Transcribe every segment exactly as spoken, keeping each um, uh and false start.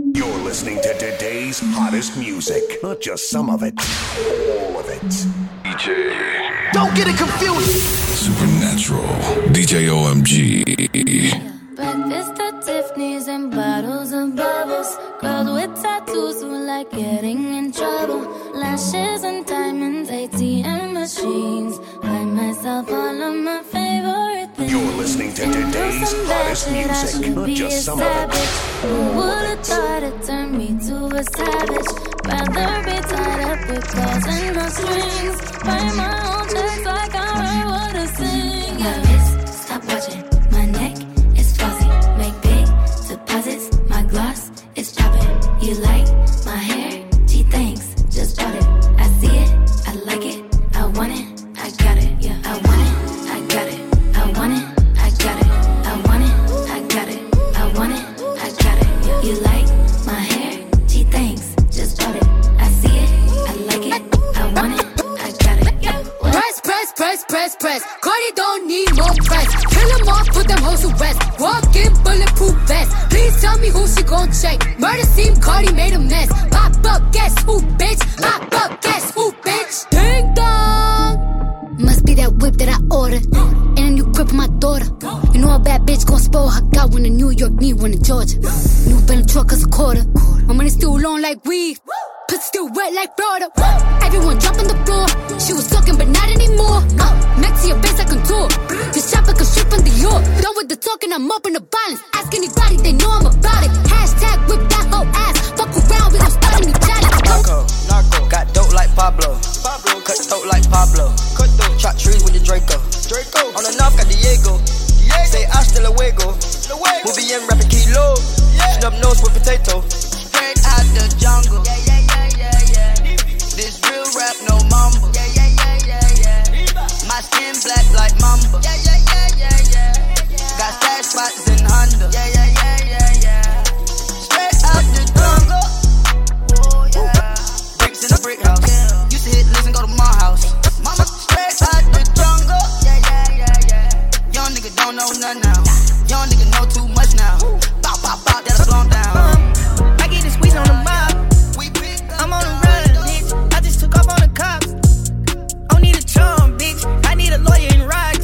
You're listening to today's hottest music. Not just some of it, all of it. D J. Don't get it confused. Supernatural. D J O M G. Breakfast at Tiffany's and bottles of bubbles. Girls with tattoos who like getting in trouble. Lashes and diamonds, A T M machines. Buy myself all of my favorite things. You're listening to today's hottest music. Not just some of it. Who would've thought it turned me to a savage? Rather be tied up with calls and no strings. Write my own checks like I write what I sing. My wrist, stop watching. My neck is fuzzy. Make big deposits. My gloss is popping. You like my hair? Gee, thanks. Just bought it. I see it. I like it. I want it. I got it. Yeah, I want it. I got it. I want it. I got it. I want it. I got it. I want it. I got it. Yeah. You like my hair? Gee, thanks. Just bought it. I see it. I like it. I want it. I got it. Yeah. Press, press, press, press, press. Cardi don't need more press. Kill them all, put them hoes to rest. Walk in bulletproof vest. Please tell me who she gon' check. Murder scene, Cardi made a mess. Pop up, guess who, bitch? Pop up, guess who, bitch? Ding dong. Must be that whip that I ordered. And a new crib for my daughter. You know a bad bitch gon' spoil her. Got one in New York, need one in Georgia. New Bentley truck is a quarter. My money still long like weed. Pussy still wet like Florida. Everyone jump on the floor. She was talking, but not anymore. Uh, next to your face, I contour. This shopper can strip from the York. Done with the talking, I'm up in the violence. Ask anybody, they know I'm about it. Hashtag whip that whole ass. Fuck around, we gon' start a new challenge. Narco, narco, got dope like Pablo. Pablo, cut throat like Pablo. Cut throat, chop trees with the Draco. Draco, on the knob got Diego. Diego. Say hasta luego. Luego. We'll be in rapping kilo. Yeah. Snub nose with potato. Straight out the jungle. Yeah, yeah, yeah, yeah, yeah. This real rap, no mumble. Yeah, yeah, yeah, yeah, yeah. My skin black like mamba. Yeah, yeah, yeah, yeah, yeah. Got stash spots in Honda. Yeah, yeah, yeah, yeah, yeah. Straight out the jungle. Oh yeah. Bricks in a brick house. Used to hit list and go to my house. Mama, straight out the jungle. Yeah, yeah, yeah, yeah. Young nigga don't know nothing now. Young nigga know too much now. Bop, bop, bop, that'll slow him down. I get the squeeze on the mob. I'm on the run, bitch. I just took off on the cops. Don't need a charm, bitch. I need a lawyer in rocks.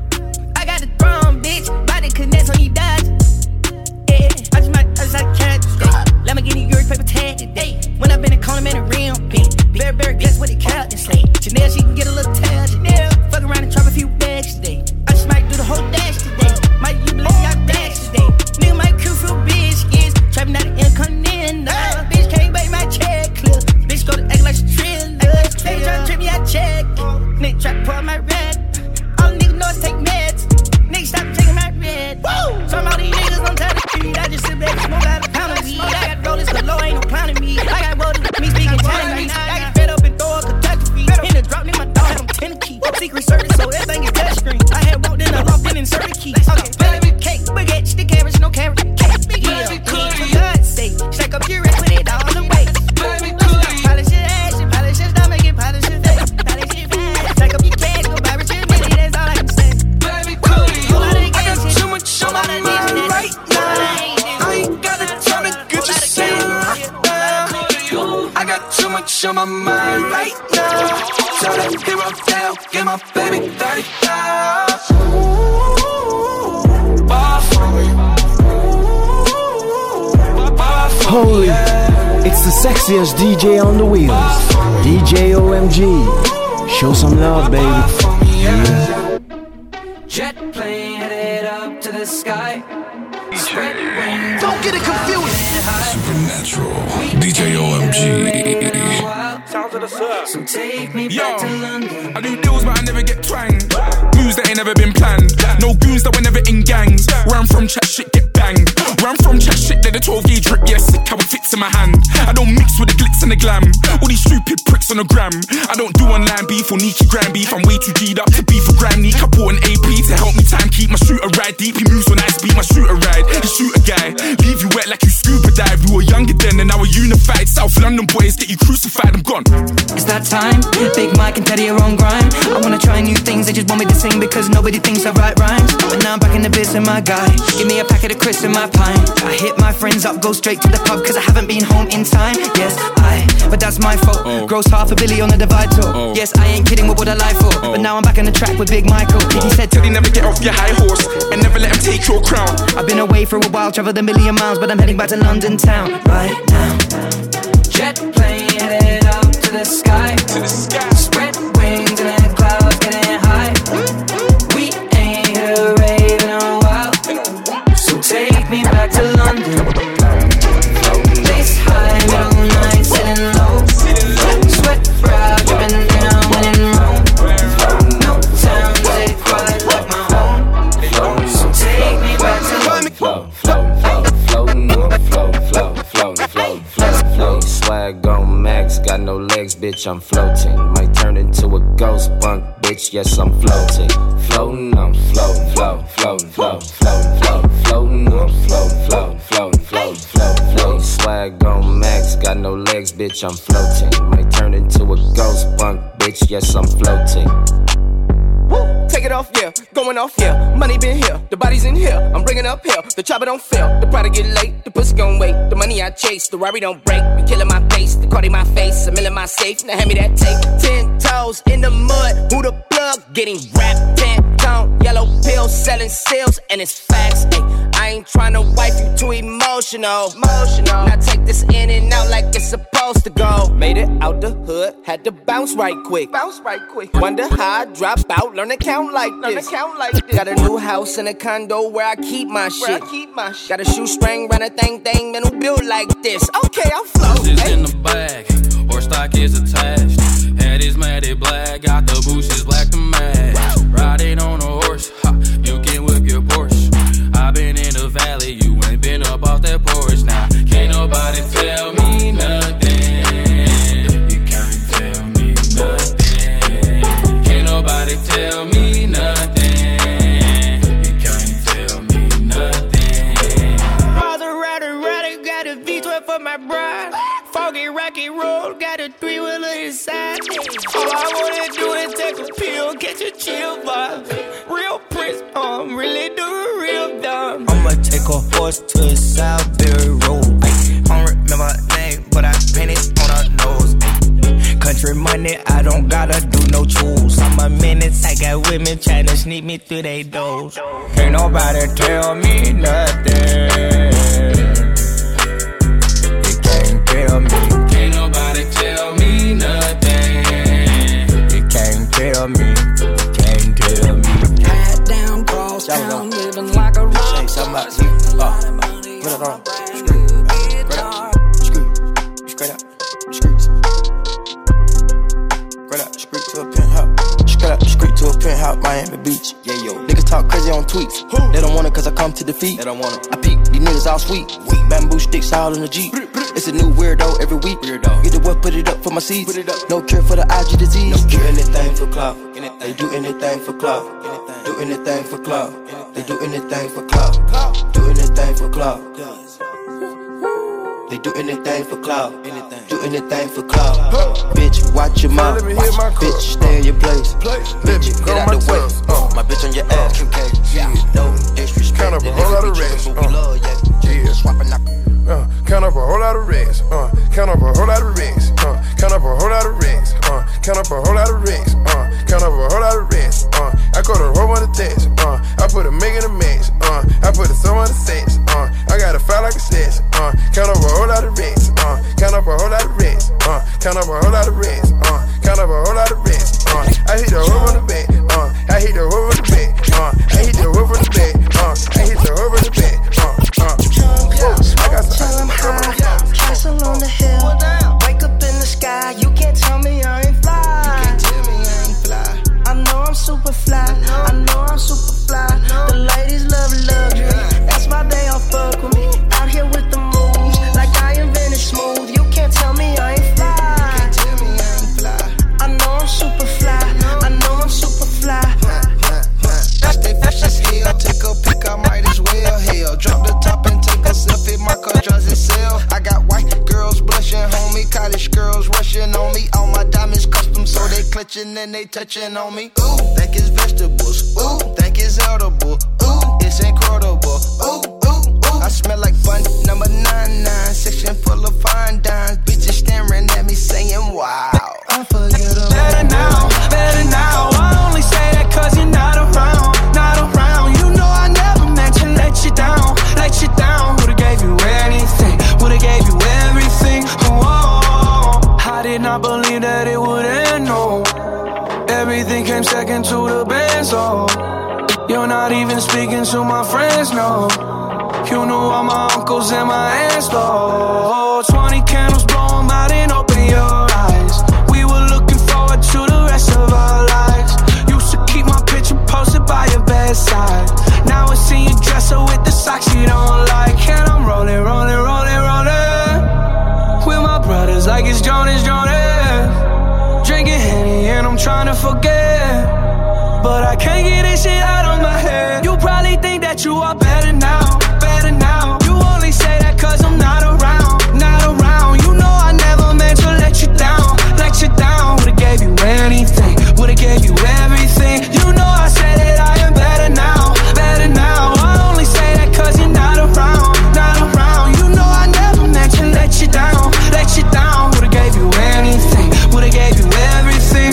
I got the drum, bitch. By the connects on these dots. Yeah, I just might, I just like catch. Let me get New York paper tag today. When I've been in Coney, man, a rim, bitch. Bear, bear, guess what it count and say. Chanel, she can get a little tail today. Fuck around and drop a few bags today. I just might do the whole dash today. Might you believe y'all dash today. Nigga might crew for biscuits. Trapping out of Incontinent. Bitch can't bait my check clear. Bitch go to act like she trill. They try to trip me, I check. Nigga try to pull my red. All niggas know is take meds. Nigga stop taking my red. Some of these niggas on top of the street. I just sit back and smoke out a pound of weed. I got rollers below, ain't no clowning me. I got rollers with me speaking Chinese. I get fed up and throw a Kentucky. In the drop, nigga, my dog had on Tennessee. Secret service, so everything is touchscreen. I had walked in the loft and inserted key. Okay, baby, cake, baguette, stick carrots, no carrot. Cake, yeah, for God's sake. Shake up your wrist, put it all the way. Polish your ass, polish your stomach, and polish your face. Polish your face. Shake up your cash, go buy rich and money, that's all I can say. Baby, cool. I got too much on my mind right now. I ain't got the time to get you sitting down. I got too much on my mind right now. So let me roll down, get my baby thirty thousand. Bar for me. Holy, it's the sexiest D J on the wheels. D J O M G. Show some love, baby. Yeah. Jet plane headed up to the sky. Don't get it confused. Supernatural. D J O M G. So take me Yo, back to London. I do deals but I never get twanged. Moves that ain't never been planned. No goons that were never in gangs. Where I'm from, chat shit get banged. Where I'm from, chat shit, they're the twelve gauge drip. Yeah, sick how it fits in my hand. I don't mix with the glitz and the glam. All these stupid pricks on the gram. I don't do online beef or Nikki Grand beef. I'm way too G'd up to beef for Grand Neek. I bought an A P to help me time keep my shooter ride deep. He moves when I speak my shooter ride. The shooter guy, leave you wet like you scuba deeper dive. We were younger then and now we're unified. South London boys, get you crucified, I'm gone. It's that time, Big Mike and Teddy are on grind. I wanna try new things, they just want me to sing because nobody thinks I write rhymes. But now I'm back in the biz and my guy, give me a packet of crisps and my pint. I hit my friends up, go straight to the pub cause I haven't been home in time. Yes, I, but that's my fault. oh. Gross half a billy on the divide tour. oh. Yes, I ain't kidding, what would I lie for? oh. But now I'm back on the track with Big Michael. He said, Teddy, never get off your high horse and never let him take your crown. I've been away for a while, traveled a million miles, but I'm heading back to London town right now. Jet plane headed up to the sky, to the sky. Spread wings in the clouds, getting high. We ain't hit a rave in a while, so take me back to London. Place high, middle night, sitting low. Sweat brow, dripping down when in Rome. No town, stay quiet like my home. So take me back to London. Flow, flow, flow, floating on, flow, flow, flow, flow, flow, flow. Swag on max, got no legs, bitch, I'm floating. Might turn into a ghost bunk, bitch, yes, I'm floating. Floating on, flow, flow, flow, flow, flow, flow, floating on, flow, flow, flow, flow, flow, flow. Swag on max, got no legs, bitch, I'm floating. Might turn into a ghost bunk, bitch, yes, I'm floating. Woo, take it off, yeah, going off, yeah. Money been here, the body's in here. I'm bringing up here, the chopper don't fail. The product get late, the pussy gon' wait. The money I chase, the Rari don't break. Be killing my face, the Cardi my face, a mill in my safe. Now hand me that tape. Ten toes in the mud, who the plug? Getting wrapped, ten tone, yellow pills, selling seals, and it's facts. Ay, I ain't tryna wipe you too emotional. Emotional. Now take this in and out like it's supposed to go. Made it out the hood, had to bounce right quick. Bounce right quick. Wonder how I drop out, learn to count like this. Learn to count like this. Got a new house and a condo where I keep my shit. Where I keep my shit. Got a shoestring, run a thing thing, man who built like this. Okay, I'm floating. Just in the bag, or stock is attached. Head is matted black, got the bushes black to match. Riding on a horse, ha, you can whip your Porsche. I been in the valley, you ain't been up off that porch. Now, can't nobody tell me nothing. You can't tell me nothing. Can't nobody tell me nothing. You can't tell me nothing. Father, rider, rider, got a V twelve for my bride. Foggy, rocky road, got a three-wheeler inside. All I wanna do is take a pill, catch a chill vibe. Real Prince, um, really do a real dumb. I'ma take a horse to the Southbury Road. I don't remember her name, but I painted on her nose. Country money, I don't gotta do no chores. I'm a menace, I got women tryna sneak me through they doors. Can't nobody tell me nothing. Tell me. Can't nobody tell me nothing. You can't tell me, can't tell me. Hat down, cross town, living like a rock. Say something about you. Oh, put it on. Screw. Straight up. Screw. Straight up. Screws. Straight up. Screw to a penthouse. Straight up. Screw to a penthouse, Miami Beach. Yeah, yo. Niggas talk crazy on tweets. Who? They don't want it cause I come to defeat. They don't want it. I peek, these niggas all sweet. Bamboo sticks all in the Jeep. It's a new weirdo every week. Weirdo. Get the what, put it up for my seeds. Put it up. No cure for the I G disease. No cure. Do anything for clout. They do anything for clout. Do anything for clout. They do anything for clout. Do anything for clout. They do anything for clout. Do anything for clout. Bitch, watch your mouth. Bitch, stay in your place. Bitch, get out the way. Uh, my bitch on your ass. No disrespect. Count up a whole lot of rest. Uh, yeah. Swapping up. Uh, count up a whole lot of rings. Uh, count up a whole lot of rings. Uh, count up a whole lot of rings. Uh, count up a whole lot of rings. Uh, count up a whole lot of rings. Uh, I got a whole bunch of tests. Uh, I put a make in a mix. Uh, I put a song on the sense. Uh, I got a file like a snitch. Uh, count up a whole lot of rings. Uh, count up a whole lot of rings. Uh, count up a whole lot of rings. Uh, count up a whole lot of rings. Uh, I hit the whole on the bed. Uh, I hit the whole on the bed. Uh, I hit the whole on the bed. Uh, I hit the whole on the bed. Uh, uh. I got some. Till I'm high, castle on the hill. Wake up in the sky, you can't tell me I ain't fly. You can't tell me I ain't fly. I know I'm super fly. I know I'm super fly. The ladies love luxury. That's why they all fuck with me. Out here with the moves, like I invented smooth. You can't tell me I ain't fly. You can't tell me I ain't fly. I know I'm super fly. I know I'm munching and they touching on me. Ooh, think it's vegetables. Ooh, think it's edible. Ooh, it's incredible. Ooh, ooh, ooh. I smell like fun number nine nine. Section full of fine dimes. Bitches staring at me saying, wow. I forget about better now, better now. I only say that cause you're not around, not around. You know I never meant to let you down, let you down. Would've gave you anything, would've gave you everything. Oh, I did not believe that it would end, no. Everything came second to the best, oh. You're not even speaking to my friends, no. You knew all my uncles and my aunts, though. Twenty candles, blow 'em out and open your eyes. We were looking forward to the rest of our lives. Used to keep my picture posted by your bedside. Now I see you dresser with the socks you don't like. And I'm rolling, rolling, rolling, rolling with my brothers like it's Jonas, Jonas. Drinking Henny and I'm trying to forget, but I can't get this shit out of my head. You probably think that you are better now, better now. You only say that cause I'm not around, not around. You know I never meant to let you down, let you down. Would've gave you anything, would've gave you everything. You know I said that I am better now, better now. I only say that cause you're not around, not around. You know I never meant to let you down, let you down. Would've gave you anything, would've gave you everything.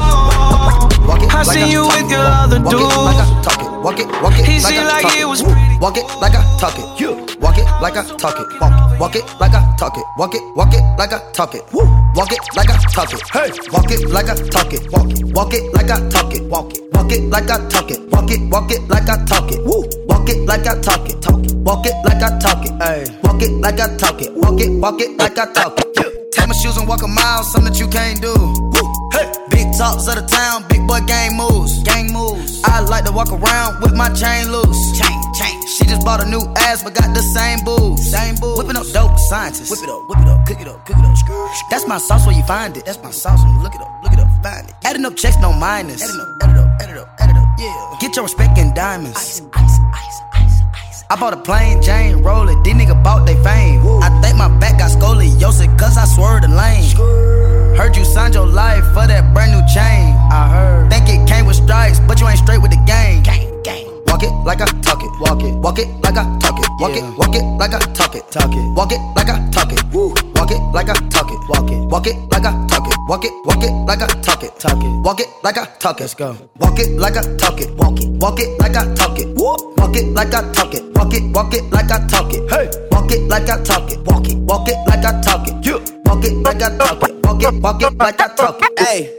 Oh, I see you with your other dude. Walk it, walk it, he like seemed I like talk it it. was pretty. Walk it like I talk it. You walk it like I talk it. Walk it, walk it like I talk it. Walk it, walk it like I talk it. Woo. Walk it like I talk it. Hey, walk it like I talk it. Walk it, walk it like I talk it. Walk it, walk it like I talk it. Walk it, walk it like I talk it. Woo. Walk it like I talk it. Talk it. Walk it like I talk it. Hey, walk it like I talk it. Walk it, walk it like I talk it. Yeah. Take my shoes and walk a mile, something that you can't do. Woo. Hey, big talks of the town, big boy gang moves, gang moves. I like to walk around with my chain loose. Chain, chain. She just bought a new ass, but got the same boobs. Same boobs. Whipping up dope scientists. Whip it up, whip it up, cook it up, cook it up. That's my sauce where you find it. That's my sauce when you look it up, look it up, find it. Adding up checks, no minus. Adding up, add it up, add it up, add it up, yeah. Get your respect in diamonds. Ice, ice, ice, ice, ice. I bought a plain Jane, roll it. These niggas bought they fame. Woo. I think my back got scoliosis, cause I swerved the lane. Skrr. Heard you signed your life for that brand new chain. I heard. Think it came with stripes, but you ain't straight with the game. Gang, gang. Walk it like I talk it. Walk it. Walk it like I talk it. Walk yeah. it. Walk it like I talk it. Talk it. Walk it like I talk it. Woo. Walk it like I talk it. Walk it. Walk it like I talk it. Walk it. Walk it like I talk it. Talk it. Walk it like I talk it. Let's go. Walk it like I talk it. Walk it. Walk it like I talk it. Woo. Walk it like I talk it. Walk it. Walk it like I talk it. Hey. Walk it like I talk it. Walk it. Walk it like I talk it. You. Walk it like I talk it. Walk it. Walk it like I talk it. Hey.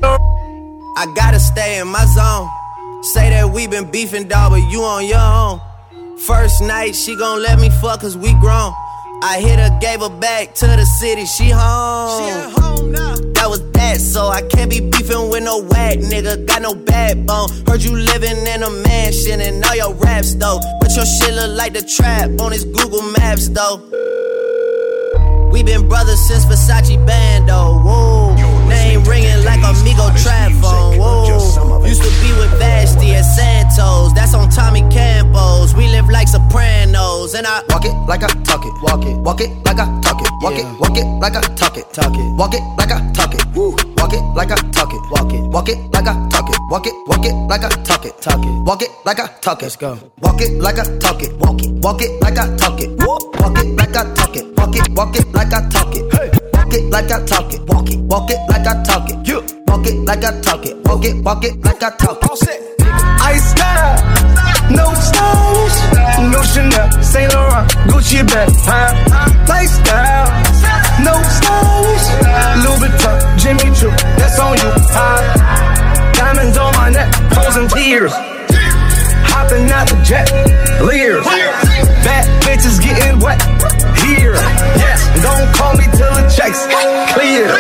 I gotta stay in my zone. Say that we been beefing, dawg, but you on your own. First night, she gon' let me fuck cause we grown. I hit her, gave her back to the city, she home. She at home now. That was that, so I can't be beefing with no whack nigga, got no backbone. Heard you living in a mansion and all your raps though, but your shit look like the trap on his Google Maps though. We been brothers since Versace Bando, whoa. Name ringing like Amigo trap phone, whoa. Used to be with Vashti at Santos, that's on Tommy Campos. We live like Sopranos, and I walk it like I talk it, walk it, walk it like I talk it, walk yeah. it, walk it like I talk it, talk it, walk it like I talk it, woo. Walk it like I talk it, walk it, walk it like I talk it, walk it, walk it like I talk it, talk it, walk it like I talk it. Let's go. Walk it like I talk it, walk it, walk it like I talk it, woo. Walk it like I talk it, walk it, walk it like I talk it, hey. Walk it like I talk it, walk it, walk it like I talk it, you. Walk it like I talk it, walk it, walk it like I talk it. Ice style, no stylish, no Chanel, Saint Laurent, Gucci bag, huh? Lifestyle, no stylish, Louis Vuitton, Jimmy Choo, that's on you, huh? Diamonds on my neck, frozen tears, hopping out the jet, Lears, bad bitches getting wet, here, yes, don't call me till the checks clear.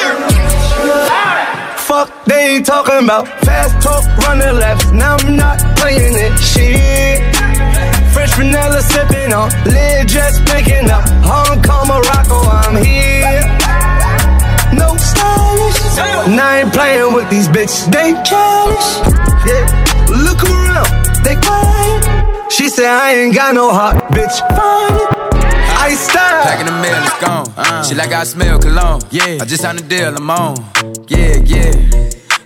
Fuck, they ain't talking about fast talk, running laps. Now I'm not playing it, shit. Fresh vanilla sipping on, lid just picking up. Hong Kong, Morocco, I'm here. No stylish, and I ain't playing with these bitches. They childish, yeah. Look around, they quiet. She said I ain't got no heart, bitch. Find it. I style. Back in the mail, it's gone. Uh, she like I smell cologne. Yeah, I just signed a deal, I'm on. Yeah, yeah.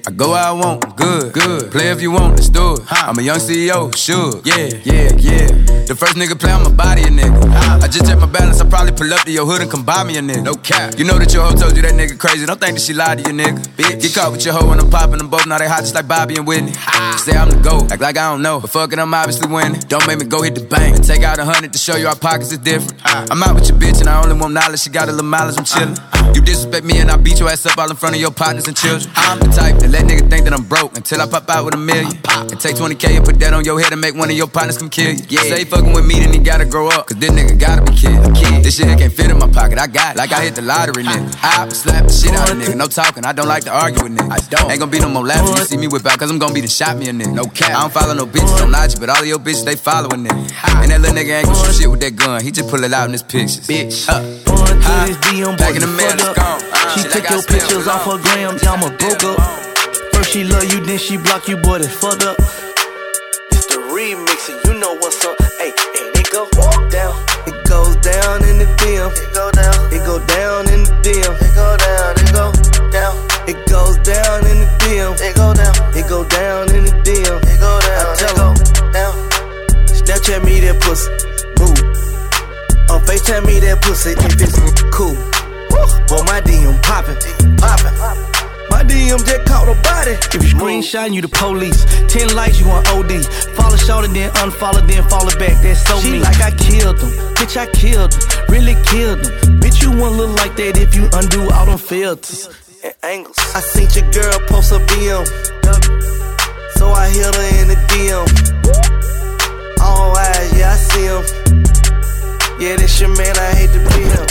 I go where I want, good, good. Play if you want, let's do it. I'm a young C E O, sure, yeah, yeah, yeah. The first nigga play on my body, a nigga. I just check my balance, I probably pull up to your hood and come buy me a nigga. No cap. You know that your hoe told you that nigga crazy. Don't think that she lied to you, nigga. Bitch. Get caught with your hoe when I'm popping them both. Now they hot just like Bobby and Whitney. Say I'm the GOAT, act like I don't know. But fuck it, I'm obviously winning. Don't make me go hit the bank and take out a hundred to show you our pockets is different. I'm out with your bitch and I only want knowledge. She got a little mileage, I'm chillin'. You disrespect me and I beat your ass up all in front of your partners and children. I'm the type that let niggas think that I'm broke until I pop out with a million. And take twenty K and put that on your head and make one of your partners come kill you. Yeah. Say he fucking with me, then he gotta grow up, cause this nigga gotta be killed. Kid. This shit can't fit in my pocket, I got it. Like I hit the lottery, nigga. I slap the shit out of nigga. No talking, I don't like to argue with niggas. I don't. Ain't gonna be no more laughing. You see me whip out, cause I'm gonna be the shot me a nigga. No cap. I don't follow no bitches on I G, but all of your bitches, they following nigga. And that little nigga ain't gon' shoot shit with that gun. He just pull it out in his pictures. Bitch. Uh. Uh. Back in the mail, it's gone. She took your pictures off her gram, yeah, I'ma broke up. First she love you, then she block you, boy, that's fucked up. It's the remix and you know what's up. Hey, and it go down. It goes down in the D M. It go down. It go down in the D M. It go down. It go down. It goes down in the D M. It go down. It go down in the D M. It go down. I tell her down. Snapchat me that pussy. Move. On FaceTime me that pussy if it's cool. Boy, my D M poppin', poppin'. My D M just caught a body. If you screenshot, you the police. Ten likes, you on O D. Follow short and then unfollow, then follow back. That's so me. Like I killed them. Bitch, I killed them. Really killed them. Bitch, you won't look like that if you undo all them filters and angles. I seen your girl post a B M, so I hit her in the D M. All eyes, yeah, I see him. Yeah, this your man, I hate to be him.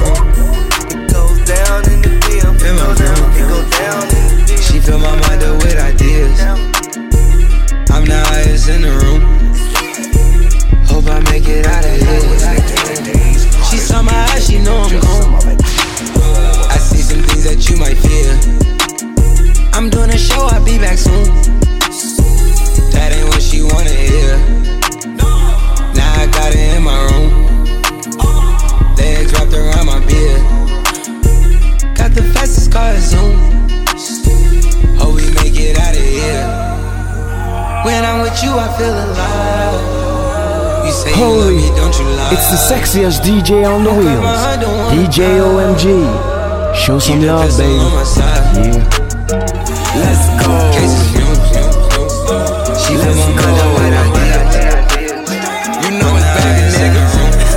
It goes down in the D M. It goes down, it goes down in the D M. She fill my mind up with ideas. I'm the highest in the room. Hope I make it out of here. She saw my eyes, she know I'm gone. I see some things that you might fear. I'm doing a show, I'll be back soon. That ain't what she wanna hear. Now I got it in my room. Legs wrapped around my beard. Got the fastest car, Zoom. Hope we make it out of here. When I'm with you, I feel alive. You say you love me, don't you lie? It's the sexiest D J on the wheels. D J O M G. Show some love, baby. Yeah. Let's go. She feel my mind up with ideas. You know it's back, nigga.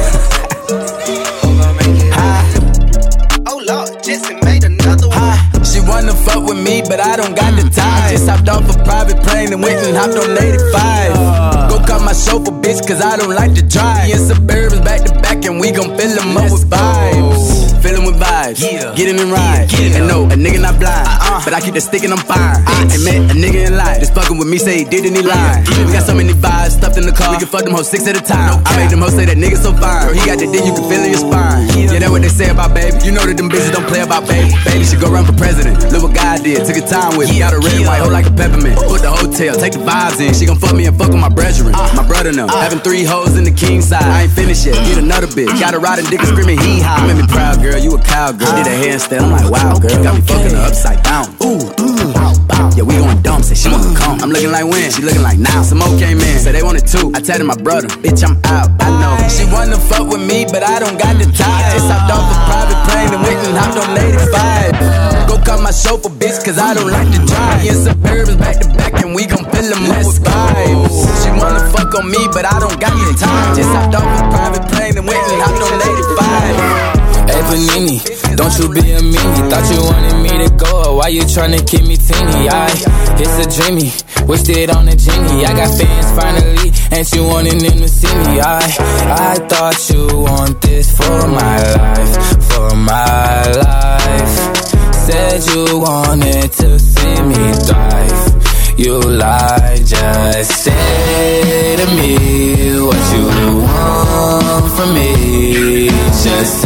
She wanna fuck with me, but I don't got the time. Just hopped off a private plane and went and hopped on eighty-five. Go call my chauffeur, bitch, cause I don't like to drive. Me and Suburbans back to back and we gon' fill them up with vibes. Fill them with vibes, yeah. Get in and ride. Yeah. And no, a nigga not blind, uh-uh. But I keep the stick and I'm fine. I ain't met a nigga in life. Just fucking with me, say he did and he lied. Yeah. We got so many vibes stuffed in the car. We can fuck them hoes six at a time. No, I made them hoes say that nigga so fine. Girl, he got the dick you can feel in your spine. Yeah, yeah, that's what they say about baby. You know that them bitches don't play about baby. Baby should go run for president. Look what God did. Took her time with me. Got a red, white hoe like a peppermint. Put the hotel, take the vibes in. She gon' fuck me and fuck with my brethren. Uh, my brother know. Uh, Having three hoes in the king side. I ain't finished yet. Get another bitch. Got her riding dick and screaming hee haw. You made me proud, girl. You a cowgirl. Did a handstand. I'm like, wow, girl. Got me fucking her upside down. Ooh, ooh, bow, bow. Yeah, we going dumb. Say she wanna come. I'm looking like when? She looking like now. Some more came in. Say they wanted two. I tatted my brother. Bitch, I'm out. I know. She wanna fuck with me, but I don't got the time. Just hopped off a private plane and went and hopped on eighty-five. Go call my chauffeur, bitch, cause I don't like to drive. Yeah, Suburbans back to back and we gon' fill them up with vibes. She wanna fuck on me, but I don't got the time. Just hopped off a private plane and went and hopped on eighty-five. Hey Panini, don't you be a meanie. Thought you wanted me to go, why you tryna keep me teeny? I, it's a dreamy, wished it on a genie. I got fans finally, ain't you wanting them to see me? I, I thought you want this for my life, for my life. Said you wanted to see me thrive. You lied, just say to me what you want from me. Just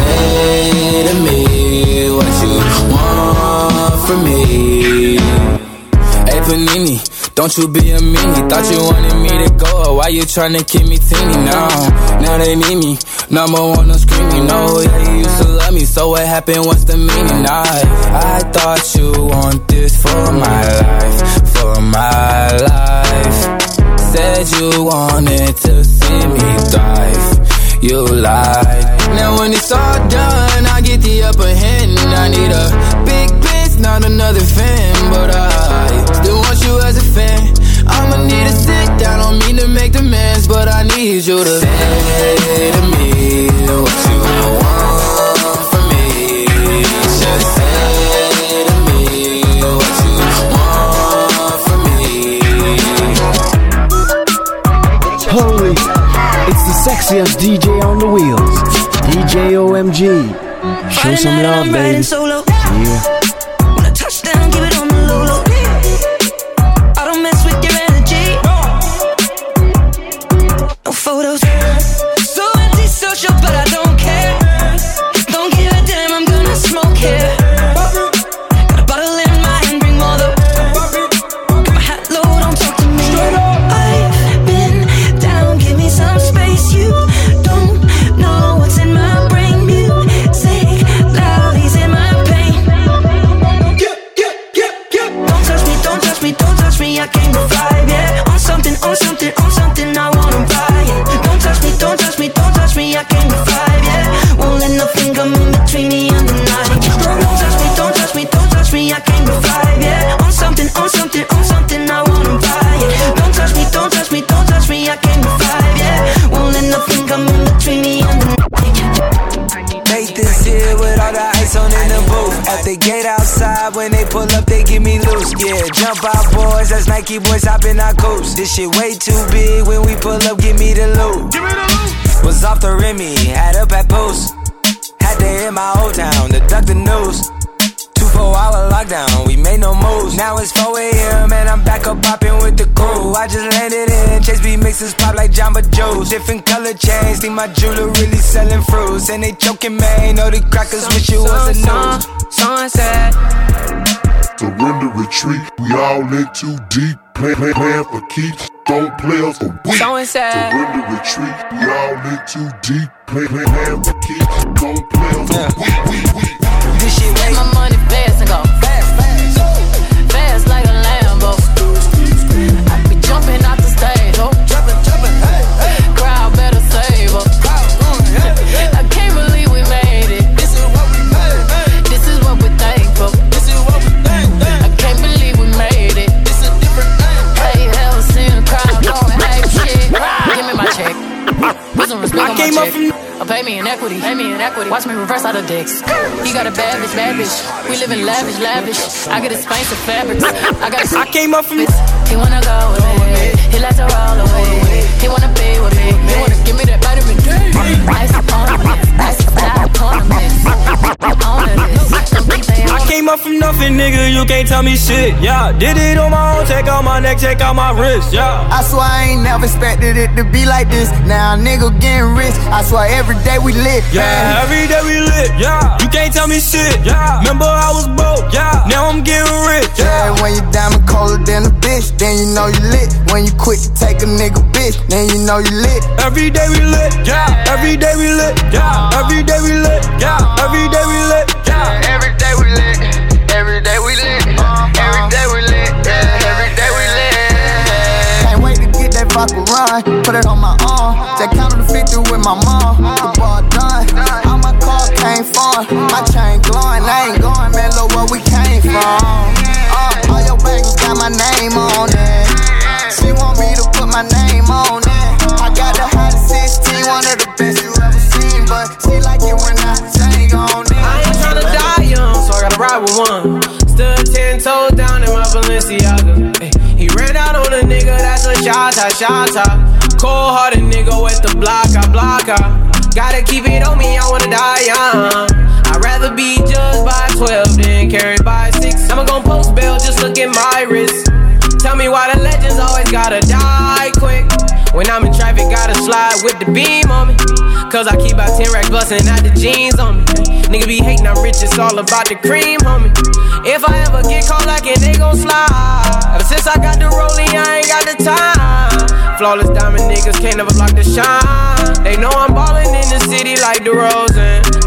say to me what you want from me. Hey Panini, don't you be a meanie. Thought you wanted me to go, why you tryna keep me teeny now? Now they need me, number one, no screaming. No, yeah, you used to love me, so what happened, what's the meaning? I, I thought you want this for my life, of my life. Said you wanted to see me thrive. You lied. Now when it's all done, I get the upper hand. I need a big bitch, not another fan, but I still want you as a fan. I'ma need to sit down, don't mean to make demands, but I need you to say to me what you want from me. Just say to me what you want from me. Holy, it's the sexiest D J on the wheels, D J O M G. Show some love, baby. Yeah. When I touch down, give it on the low low. I don't mess with your energy. No photos. So antisocial, but I don't care. Don't give a damn, I'm gonna smoke here. Got a bottle in my hand, bring more though. Got my hat low, don't talk to me. I've been down, give me some space. You don't know what's in my brain. Music loud, he's in my pain. Don't touch me, don't touch me, don't touch me. I came to vibe, yeah. On something, on something, on something. I wanna buy it. Don't touch me, don't touch me, don't touch me. I came to vibe, yeah. Won't let nothing come in between me and the night. Don't touch me, don't touch me, don't touch me. I came to vibe, yeah. On something, on something, on something. I wanna buy it. Don't touch me, don't touch me, don't touch me. I came to vibe, yeah. Won't let nothing come in between me and the night. Nathan's here with all the ice on in the booth. At the gate outside, when they pull up, they give me loose. Yeah, jump out, boys. That's Nike boys hopping our coast. This shit way too big. When we pull up, give me the loot. Give me the loot. Was off the Remy, had up at post. Had to hit my old town to duck the news. Two four hour lockdown, we made no moves. Now it's four a.m. and I'm back up popping with the crew. I just landed in Chase B mixes pop like Jamba Joe's. Different color chains, think my jeweler really selling fruits. And they joking, man, know the crackers wish it was a news. Sunset. Surrender, retreat, we all in too deep. Plan, plan, plan for keeps, don't play us a week. Surrender, retreat, we all in too deep. Plan, plan, plan for keeps, don't play us a week, week, week. This shit make my money fast and go fast, fast, fast like a Lambo. I be jumping out the stage, oh, jumping, jumping, hey, hey. Crowd better save up. I can't believe we made it. This is what we made. This is what we're thankful. This is what we thankful. I can't believe we made it. This is different thing. Hey, hell, seen the crowd going, hey, shit. Give me my check. Put some respect on my check. Or pay me in equity, pay me in equity. Watch me reverse out of dicks. He got a bad bitch, bad bitch. We live in lavish, lavish. I get expensive fabrics. I got. I came up from. He wanna go with me. He likes to roll away. He wanna be with me. He wanna give me that vitamin D. Ice upon me, ice upon me. I came up from nothing, nigga. You can't tell me shit. Yeah, did it on my own. Take out my neck, take out my wrist. Yeah. I swear I ain't never expected it to be like this. Now a nigga getting rich. I swear every day we lit. Yeah, man. Every day we lit. Yeah, you can't tell me shit. Yeah, remember I was broke. Yeah, now I'm getting rich. Yeah, yeah, when you diamond colder than a bitch, then you know you lit. When you quick to take a nigga bitch, then you know you lit. Every day we lit. Yeah, every day we lit. Yeah, every day we lit. Yeah, every day we lit. Yeah, every day we lit. Every day we lit. Every day we lit. Yeah, every day we lit. Can't wait to get that vodka run. Put it on my arm. Just counted the fifty with my mom. The ball done. All my cars came from. My chain glowing. I ain't going, man. Look where we came from. Uh, all your bags got my name on it. She want me to put my name on it. I got the hottest sixteen, one of the best you ever seen. But she like it when I sing on it. I ain't tryna die young, so I gotta ride with one. Stood ten toes down in my Balenciaga. Ay, he ran out on a nigga, that's a shot-a, shot-a. Cold-hearted nigga with the block, I block, I. Gotta keep it on me, I wanna die young. I'd rather be judged by twelve than carried by six. I'ma gon' post bail, just look at my wrist. Tell me why the legends always gotta die quick. When I'm in traffic, gotta slide with the beam on me. Cause I keep out ten racks bustin' out the jeans on me. Nigga be hatin', I'm rich, it's all about the cream, homie. If I ever get caught like it, they gon' slide. Ever since I got the rollie, I ain't got the time. Flawless diamond niggas can't never block the shine. They know I'm ballin' in the city like DeRozan. Gotta keep my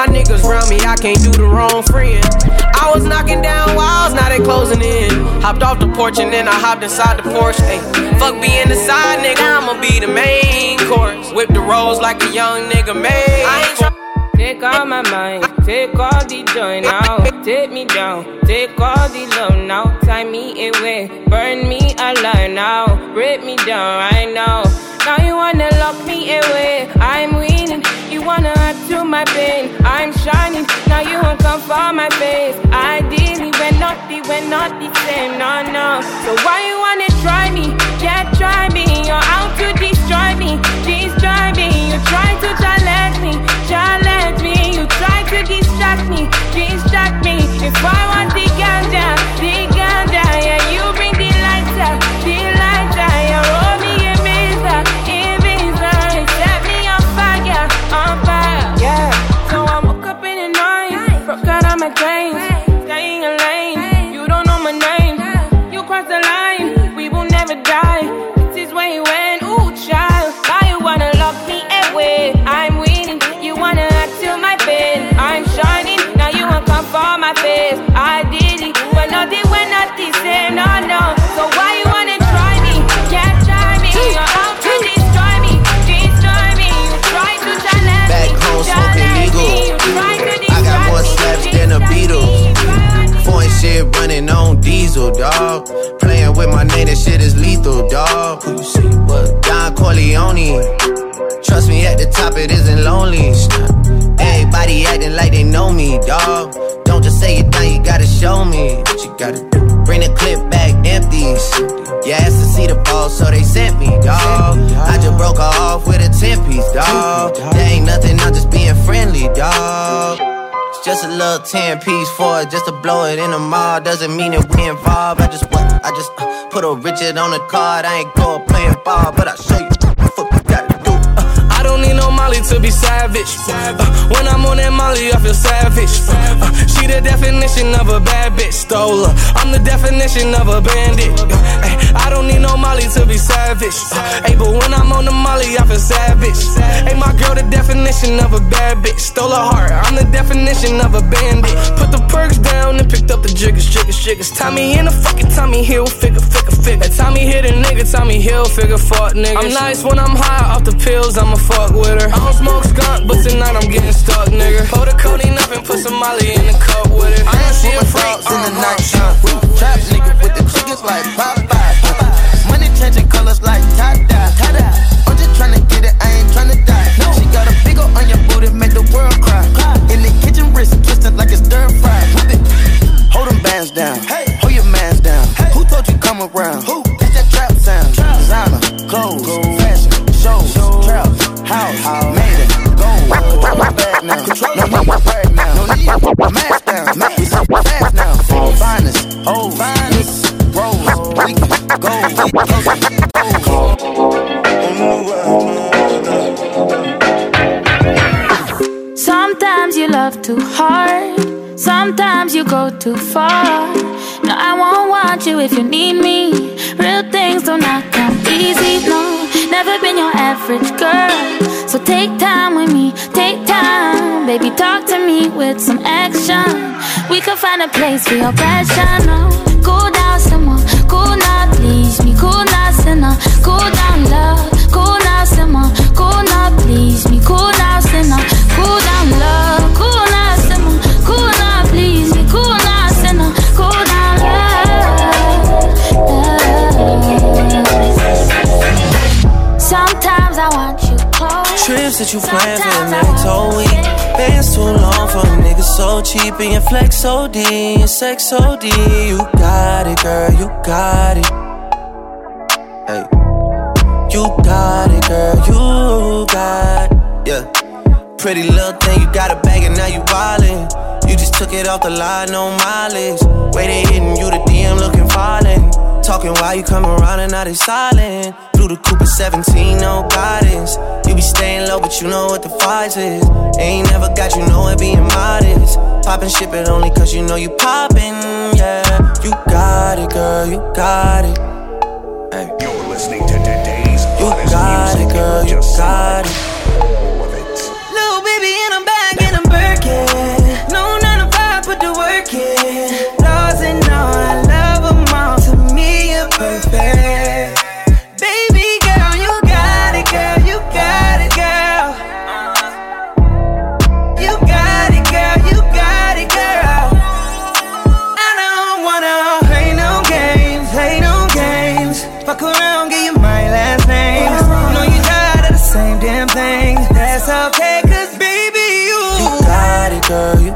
my niggas round me, I can't do the wrong friend. I was knocking down walls, now they closing in. Hopped off the porch and then I hopped inside the Porsche. Ay, fuck being the side nigga, I'ma be the main course. Whip the rolls like a young nigga made. I ain't try- Take all my mind, take all the joy now. Take me down, take all the love now. Tie me away, burn me alive now. Break me down right now. Now you wanna lock me away, I'm winning. You wanna add to my pain, I'm shining. Now you won't come for my face. Ideally, we're not the, we're not the same, no, no. So why you wanna try me? Yeah, try me. You're out to destroy me, destroy me. You try to challenge me, challenge me. You try to distract me, distract me. If I want the ganja, the ganja, yeah, you bring the lighter, the lighter. Yeah, roll me a visa, a visa. Set me on fire, on fire, yeah. So I woke up in the night, broke out of my dreams, staying in a lane. You don't know my name, you crossed the line. We will never die. This is where you went, ooh, child. Why you wanna lock me away? I'm winning, you wanna act to my bed. I'm shining, now you won't come for my face. I did it, but not the, we're not the same, no, no. So why you wanna try me? Can't try me, you're out to destroy me, destroy me. You try to challenge Back home smoking legal. I got more slaps than a Beatle. Foreign shit running on diesel, dawg. Playing with my name, that shit is lethal, dawg. Who you see? What? Don Corleone. Trust me, at the top it isn't lonely. Everybody acting like they know me, dawg. Don't just say it down, you gotta show me what you gotta do. Bring the clip back empty. You asked to see the ball, so they sent me, dawg. I just broke her off with a ten-piece, dawg. There ain't nothing, I'm just being friendly, dawg. It's just a little ten-piece for it, just to blow it in the mall. Doesn't mean that we involved. I just what? I just uh, put a Richard on the card. I ain't going playing ball, but I'll show you what the fuck you gotta do. I don't need no Molly to be savage. Uh, when I'm on that Molly, I feel savage. Uh, she the definition of a bad bitch. Stole her. I'm the definition of a bandit. Uh, ay, I don't need no Molly to be savage. Uh, ay, but when I'm on the Molly, I feel savage. Hey, my girl, the definition of a bad bitch. Stole her heart. I'm the definition of a bandit. Put the perks down and picked up the jiggers, jiggers, jiggers. Tommy in the fucking Tommy Hill, figure, figure, figure. Tommy hit a nigga, Tommy Hill, figure, fuck nigga. I'm nice when I'm high off the pills, I'm a fuck with her. I don't smoke skunk, but tonight I'm getting stuck, nigga. Pour the codeine up and put some Molly in the cup with it. I ain't see a freak in the night. Uh, trap nigga with the chickens like Popeye. Money changing colors like tie-dye. I'm just tryna get it, I ain't tryna die. She got a big ol' on your booty, make the world cry. In the kitchen, wrist twisted like it's stir fry. Hold them bands down, hold your mans down. Who told you come around? It's that trap sound. Designer, clothes, fashion, shows, trap, house, made it, gold. Bag now, no need to brag now. No need to mask down, make it fast now. Finest, oh, finest, rose, we can go. Sometimes you love too hard. Sometimes you go too far. No, I won't want you if you need me. Real things do not come easy, no. Never been your average girl. So take time with me, take time. Baby, talk to me with some action. We can find a place for your passion, no. Cool down someone, cool now, please me. Cool now, sinner, cool down love. Cool now, simmer, cool now, please me. Cool now, sinner, cool down love. Cool now, simmer, cool now, please me. Cool now, sinner, cool down love, love. Sometimes I want you close. Trips that you plan for the next whole week. Bands too long for a nigga so cheap. And your flex O D, and your sex O D. You got it, girl, you got it. Hey, you got it, girl, you got it. Yeah, pretty little thing, you got a bag and now you wildin'. You just took it off the line, no mileage. Way they hitting you, the D M looking violent. Talking while you come around and now they silent. Through the coupe at seventeen, no guidance. You be staying low, but you know what the fight is. Ain't never got you know it being modest. Poppin' shit, but only cause you know you poppin', yeah. You got it, girl, you got it. Hey. You're listening to today's You got it, girl, you got it. Little baby in a bag in a Birkin.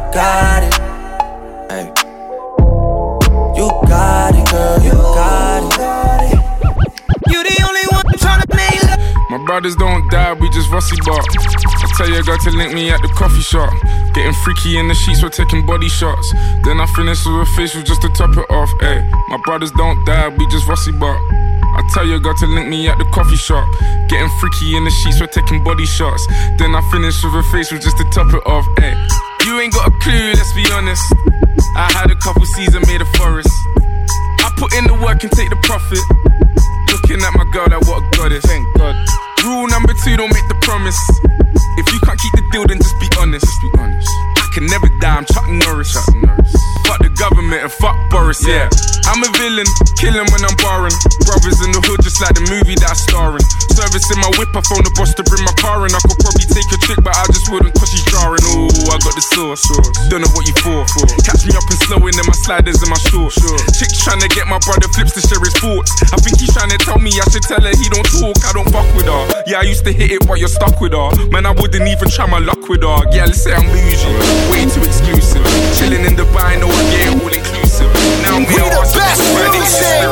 got it. Hey. You got it, girl, you got it. You the only one tryna make love. My brothers don't die, we just rusty bark. I tell your girl to link me at the coffee shop. Getting freaky in the sheets, we're taking body shots. Then I finish with a facial just to top it off. Ay, my brothers don't die, we just rusty bark. I tell your girl to link me at the coffee shop. Getting freaky in the sheets, we're taking body shots. Then I finish with a facial just to top it off. Ay, you ain't got a clue, let's be honest. I had a couple seasons made a forest. I put in the work and take the profit. Looking at my girl like what a goddess. Thank God. Rule number two, don't make the promise. If you can't keep the deal, then just be honest. Just be honest. I can never die, I'm Chuck Norris. Chuck Norris. Fuck the government and fuck Boris, yeah. I'm a villain, killing when I'm barring. Brothers in the hood, just like the movie that I'm starring. Service in my whip, I phone the boss to bring my car in. I could probably take a trick, but I just wouldn't cause she's jarring. Ooh, I got the sauce, don't know what you for. Catch me up and slowing in my sliders and my shorts. Chick's trying to get my brother flips to share his thoughts. I think he's trying to tell me I should tell her he don't talk, I don't fuck with her. Yeah, I used to hit it, but you're stuck with her. Man, I wouldn't even try my luck with her. Yeah, let's say I'm bougie, way too exclusive. Chilling in Dubai, no one get all inclusive. Now we the best music.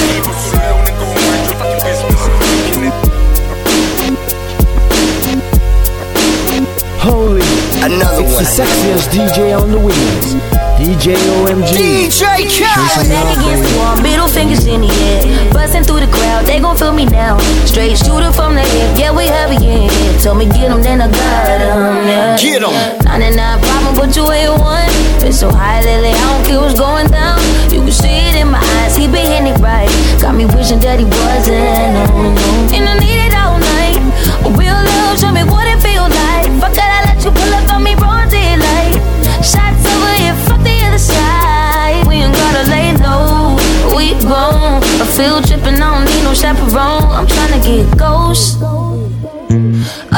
Holy, another it's one. the sexiest D J on the wheels. D J O M G. D J Khaled. Back against the wall, middle fingers in the air. Bustin' through the crowd, they gon' feel me now. Straight shooter from the hip, yeah, we heavy in here. Told me get 'em, then I got 'em, yeah. Get 'em. ninety-nine problem, but you ain't one. Been so high lately, I don't care what's going down. You can see it in my eyes, he been hitting it right. Got me wishing that he wasn't, no, no. And I need it all night. A real love, show me what it feel like. Fuck it, I let you pull up on me, broad daylight. Shots over here, fuck the other side. We ain't gotta lay low, we grown. A field trip and I don't need no chaperone. I'm tryna get ghost. Oh,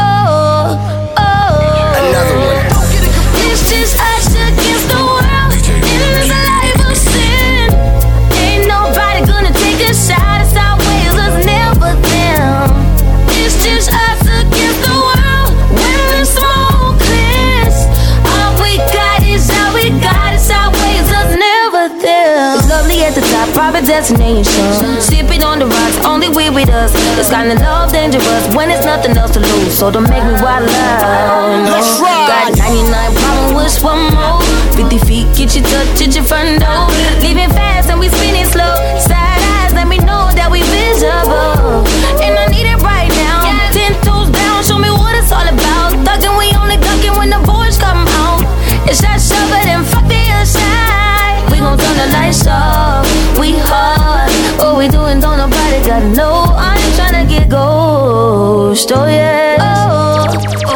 oh. Another one. It's just us against the world. In this life of sin. Ain't nobody gonna take a shot. It's our ways, us never them. It's just us against the world. When the smoke clears, all we got is all we got. It's our ways, us never them. It's lovely at the top, private destination. Sipping on the rocks, only we with us. It's kinda love dangerous when it's nothing else to lose. So don't make me wild out. Let's ride. Got ninety-nine problems with one more. fifty feet, get your touch at your front door. Leaving fast and we spinning slow. Side eyes, let me know that we visible. And I need it right now. Ten toes down, show me what it's all about. Thuggin', we only duckin' when the boys come out. It's that shove it and fuck the other side. We gon' turn the lights off. We hard. What we doing, don't nobody gotta know. I ain't tryna get ghost. Oh yeah. Oh,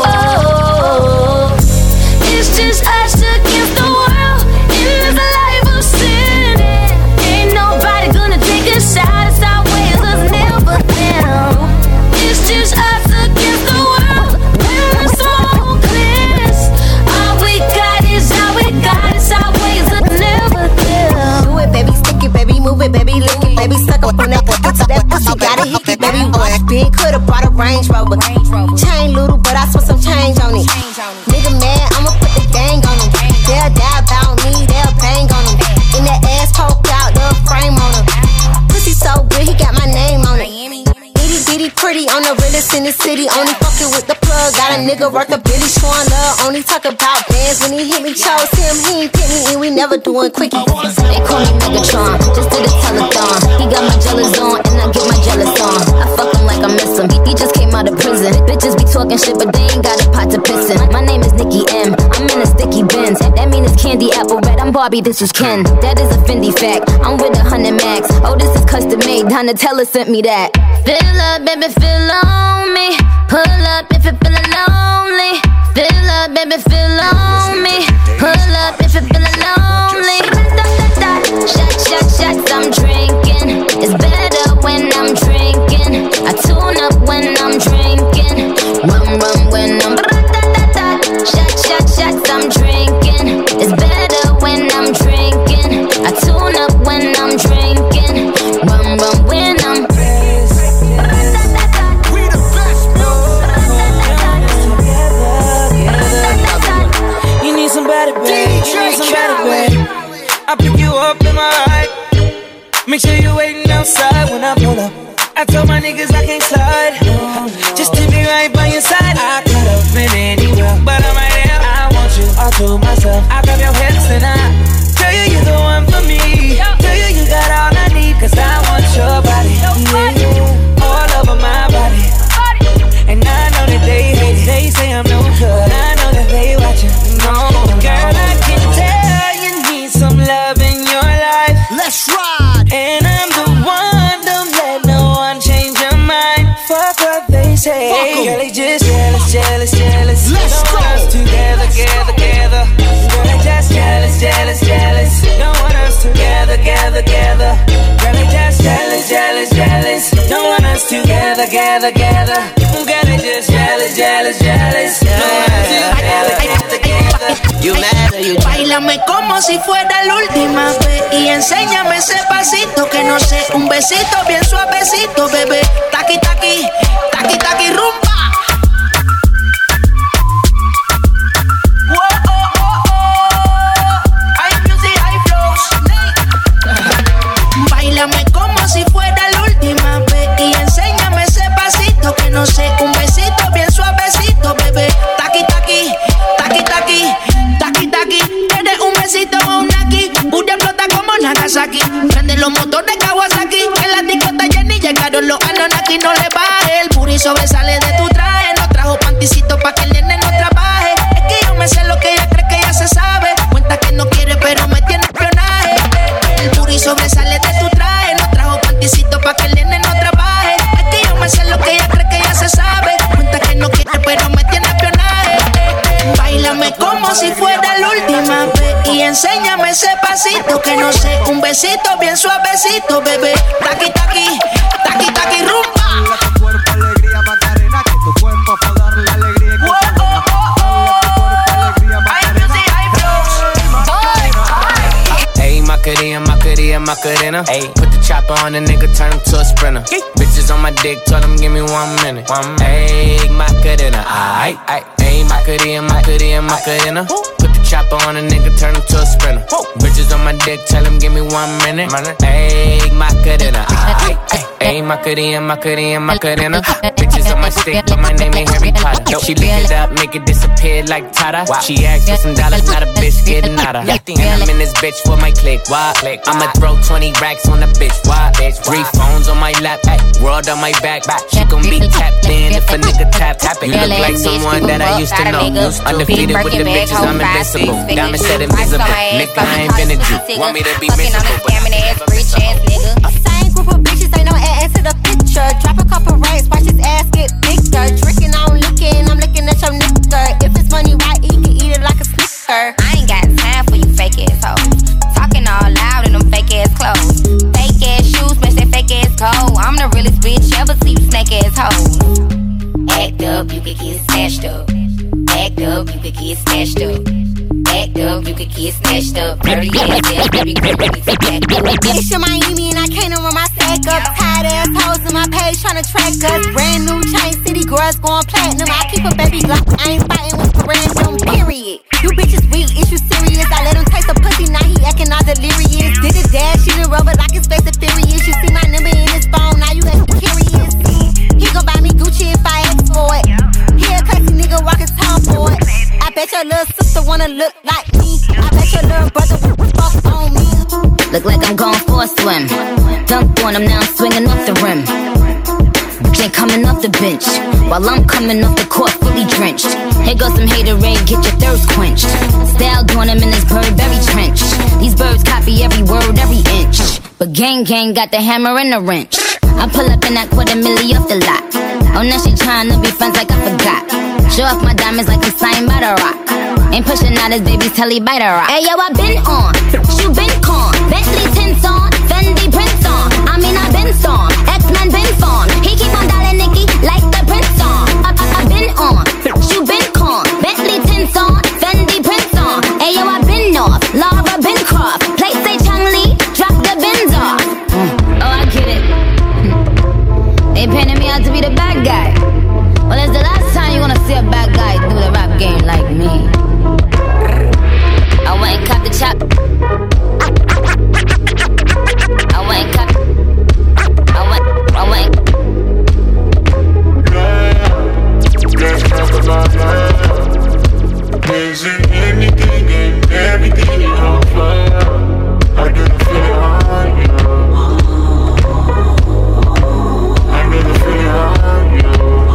oh. It's just us against the world. In this life of sin. Ain't nobody gonna take a shot. It's our ways, us never them. It's just us against the world. When the smoke clears, all we got is all we got. It's our ways, us never them. Do it, baby, stick it, baby, move it, baby, lick it, baby, suck up on that pussy to that pussy, gotta hit it, baby. Big could've brought a Range Rover. Chain little, but I spent some change on it. Nigga mad, I'ma put the gang on him. They'll die about me, they'll bang on him. In that ass poked out, the frame on him. Pussy so good, he got my name on it. Itty bitty pretty, on the realest in the city. Only fucking with the plug, got a nigga worth a billy. Showing love, only talk about bands. When he hit me, chose him, he ain't pick me, and we never doing quickie. They call me Megatron, just did a telethon. He got my jealous on, and I get my jealous on. I fuck him like I miss him, he just came out of prison. Bitches be talking shit, but they ain't got a pot to piss in. My name is Nicki M, I'm in a sticky Benz. That mean it's candy apple red, I'm Barbie, this is Ken. That is a Fendi fact, I'm with a hundred max. Oh, this is custom made, Donatella sent me that. Fill up, baby, fill on me. Pull up if you're feeling lonely. Fill up, baby, fill on me. Pull up if you're feeling lonely. Shot, shot, shots, I'm drinking. It's better when I'm drinking. I tune up when I'm drinking. Rum, rum when I'm. Shot, shot, shots, I'm drinking. It's better when I'm drinking. I tune up when I'm drinking. Rum, rum when I'm. You need you up in my ride. Make sure you waiting outside when I pull up. I told my niggas I can't slide. Just to be right by your side. I could have been anywhere, but I'm right here. I want you all to myself. I grab your hips and I tell you you're the one for me. Tell you you got all I need, cause I want your body. Yeah, all over my body. And I know that they hate it. They say I'm no good. I know that they watching. No, girl, I can tell you need some love in your life. Let's ride. And I'm the one, don't let no one change your mind. Fuck what they say. Girl, they just jealous, jealous, jealous. Let's don't go. want us together, together, together. Girl, they just jealous, jealous, jealous. Don't want us together, together, together. Girl, they just jealous, jealous, jealous. Don't want us together, together, together. Girl, they just jealous, jealous, jealous. Don't want us together, together, together. You mad or you Báilame como si fuera la última vez y enséñame ese pasito que no sé, un besito bien suavecito, bebé. Taqui, taqui, taqui, taqui, rumba. Báilame como si fuera la última vez y enséñame ese pasito que no sé, un besito bien suavecito, bebé. Taqui, taqui, taqui, taqui, taqui, taqui. Eres un besito o un naki, Buda explota como Nagasaki. Prende los motores Kawasaki, en la discota Jenny llegaron los Anunnaki. No le baje, el booty sobresale de tu traje. No trajo panticito pa' que el nene no trabaje. Es que yo me sé lo que ella cree que ya se sabe. Cuenta que no quiere pero me tiene espionaje. El booty sobresale de tu traje. No trajo panticito pa' que el nene no trabaje. Es que yo me sé lo que ella cree que ya se sabe. Cuenta que no quiere pero me tiene espionaje. Báilame como si fuera la última vez y enséñame ese pasito que no sé, un besito bien suavecito, bebé. Taqui, taqui, taqui, taqui, rumba. Dale a tu cuerpo alegría, Macarena, que tu cuerpo pa' darle alegría. Que oh, oh, oh, oh. Dale a tu cuerpo alegría, Macarena. Hey, Macarena, Macarena, Macarena. Hey, put the chopper on the nigga, turn him to a sprinter. Bitches on my dick, tell him give me one minute. One minute. Hey, Macarena, aight, aight. Hey, Macarena, Macarena, Macarena. Put the chopper on a nigga, turn him to a sprinter. Bitches on my dick, tell him give me one minute. Hey, Macarena, aight, aight. Hey, Macarena, Macarena, Macarena. Bitches on my stick, but my name ain't Harry Potter. She lick it up, make it disappear like Tata. She asked for some dollars, not a bitch getting nada. And I'm in this bitch for my click. Why? I'ma throw twenty racks on the bitch. Why? Three phones on my lap, world on my back. She gon' be tapped in if a nigga tap tap it. You look like someone that I used to know. Undefeated with the bitches, I'm invincible. Diamond said invisible. Nigga, I ain't been a Jew. Want me to be miserable, but I'm rich ass nigga. Same group of bitches, ain't no ass to the picture. Drop a couple racks, watch his ass get bigger. Drinking, I'm looking, I'm looking at your nigga. If it's money right, he can eat it like a snicker. I ain't got time for you fake ass hoes. Talking all loud in them fake ass clothes. Fake ass shoes, match that fake ass coat. I'm the realest bitch ever see you snake ass hoes. Act up, you could get snatched up. Act up, you could get snatched up. Act up, you could get snatched up. Dirty ass ass, baby, baby, back up. It's your Miami and I can't run my stack up. Tired ass hoes in my page tryna track us. Brand new chain city girls going platinum. I keep a baby Glock, I ain't fighting with random, period. You bitches weak, is you serious? I let him taste the pussy, now he acting all delirious. Did a dash, she done rubber like his face is furious. You see my number in his phone, now you acting curious. He gon' buy me Gucci if I ask for it. He a classy nigga walking tall for it. I bet your little sister wanna look like me. I bet your little brother will fuck on me. Look like I'm going for a swim. Dunked on him, now I'm swinging off the rim. Drink coming off the bench, while I'm coming off the court fully drenched. Here goes some haterade, get your thirst quenched. Style doing him in this Burberry trench. These birds copy every word, every inch. But gang gang got the hammer and the wrench. I pull up in that quarter milli off the lot. Oh, now she tryna be friends like I forgot. Show off my diamonds like I'm signed by the rock. Ain't pushing out his baby's telly by the rock. Hey yo, I been on, you been con. Bentley tints on, Fendi prints on. I mean I been storm, X-Men been formed. He keep on dialing Nicky like the Prince on. I, I, I been on, you been con. Bentley tints on, Fendi prints on. Hey yo, I been off, Laura been Croft. Play say Chung Lee, drop the bins off. Mm. Oh, I get it. They painted me out to be the bad guy. Well, it's the last time you gonna see a bad guy do the rap game like me. I went and caught the chop. anything and everything on fire. I never feel it on you. I never feel it on you.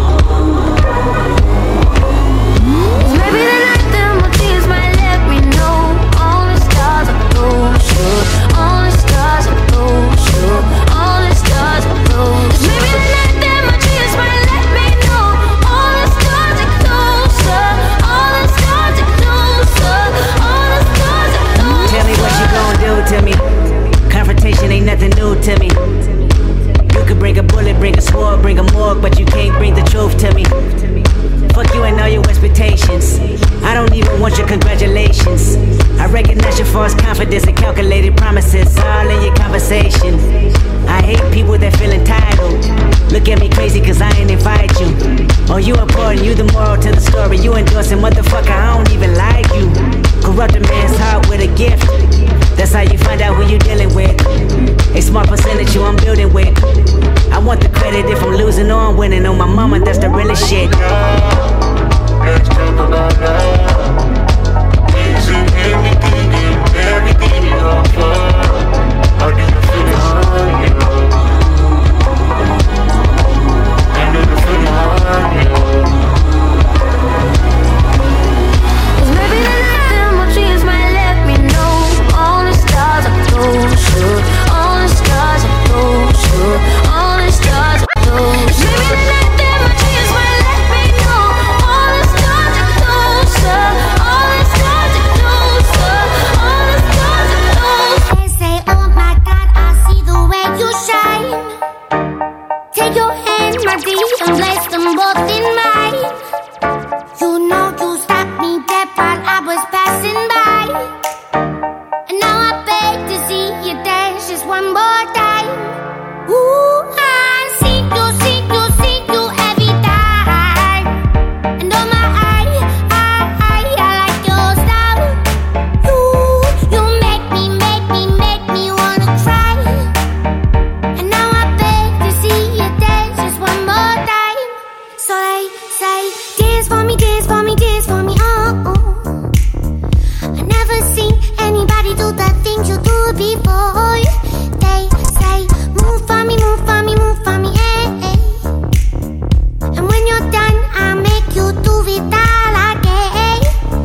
Maybe the night that my tears might let me know. All the stars are close, all the stars are close, all the stars are close. Maybe the night that my tears might let me know. All the stars are closer, all the stars are closer, all the stars are closer. Tell me what you gon' do to me. Confrontation ain't nothing new to me. You could bring a bullet, bring a sword, bring a morgue, but you can't bring the truth to me. Fuck you and all your expectations. I don't even want your congratulations. I recognize your false confidence and calculated promises all in your conversation. I hate people that feel entitled. Look at me crazy cause I ain't invite you. Oh, you important, you the moral to the story. You endorsing, motherfucker, I don't even like you. Corrupt a man's heart with a gift. That's how you find out who you dealing with. A smart percentage you I'm building with. I want the credit if I'm losing or I'm winning. On my mama, that's the realest shit. Let's talk about love. Things and anything and everything on fire. I never feel it on you. I never feel it on you. Maybe the night that my dreams might let me know. All the stars are closer, all the stars are closer, all the stars are closer. Maybe the night that my dreams might let me know. All the stars are closer, all the stars are closer, all the stars are closer. They say, oh my God, I see the way you shine. Take your hand, my dear, and place them both in mine. You know you stopped me dead while I was passing by. And now I beg to see you dance just one more time. Ooh, I see you, see you, see you every time. And oh my, I, I, I, I like your style. You, you make me, make me, make me wanna cry. And now I beg to see you dance just one more time. So they say, dance for me, dance for me, dance for me, oh, oh. I never seen anybody do the things you do before. They say, move for me, move for me, move for me, eh, eh. And when you're done, I'll make you do it all again.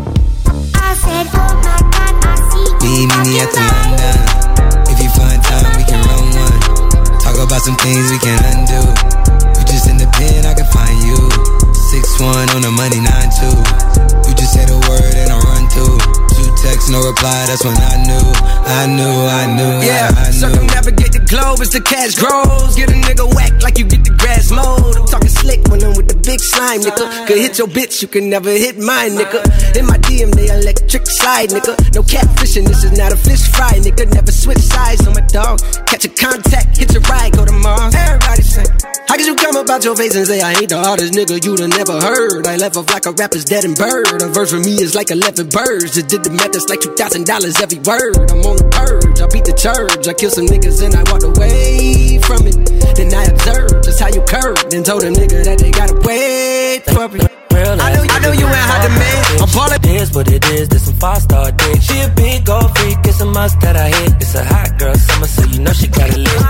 I said, oh my God, I see you Beanie at the walking by. London. If you find time, we can run one. Talk about some things we can undo. You just in the pen, I can find you. six one on the money, nine two. You just say the word and I run through. Two texts, no reply, that's when I knew. I knew, I knew, Yeah, I, I knew. circumnavigate the globe as the cash grows. Get a nigga whack like you get the grass mowed. I'm talking slick when I'm with the big slime, nigga. Could hit your bitch, you can never hit mine, nigga. In my D M, they electric slide, nigga. No catfishing, this is not a fish fry, nigga. Never switch sides on my dog. Catch a contact, hit your ride, go to Mars. Everybody say, how could you come about your face and say I ain't the hardest nigga you'd have never heard? I left off like a rapper's dead and bird. A verse for me is like eleven birds. Just did the math, it's like two thousand dollars every word. I'm on the purge, I beat the church. I killed some niggas and I walked away from it. Then I observed just how you curved and told them nigga that they gotta wait for me. I know, I know you ain't hot demand. I'm ballin'. It is what it is, this some five-star dick. She a big old freak, it's a must that I hit. It's a hot girl summer, so you know she got it lit.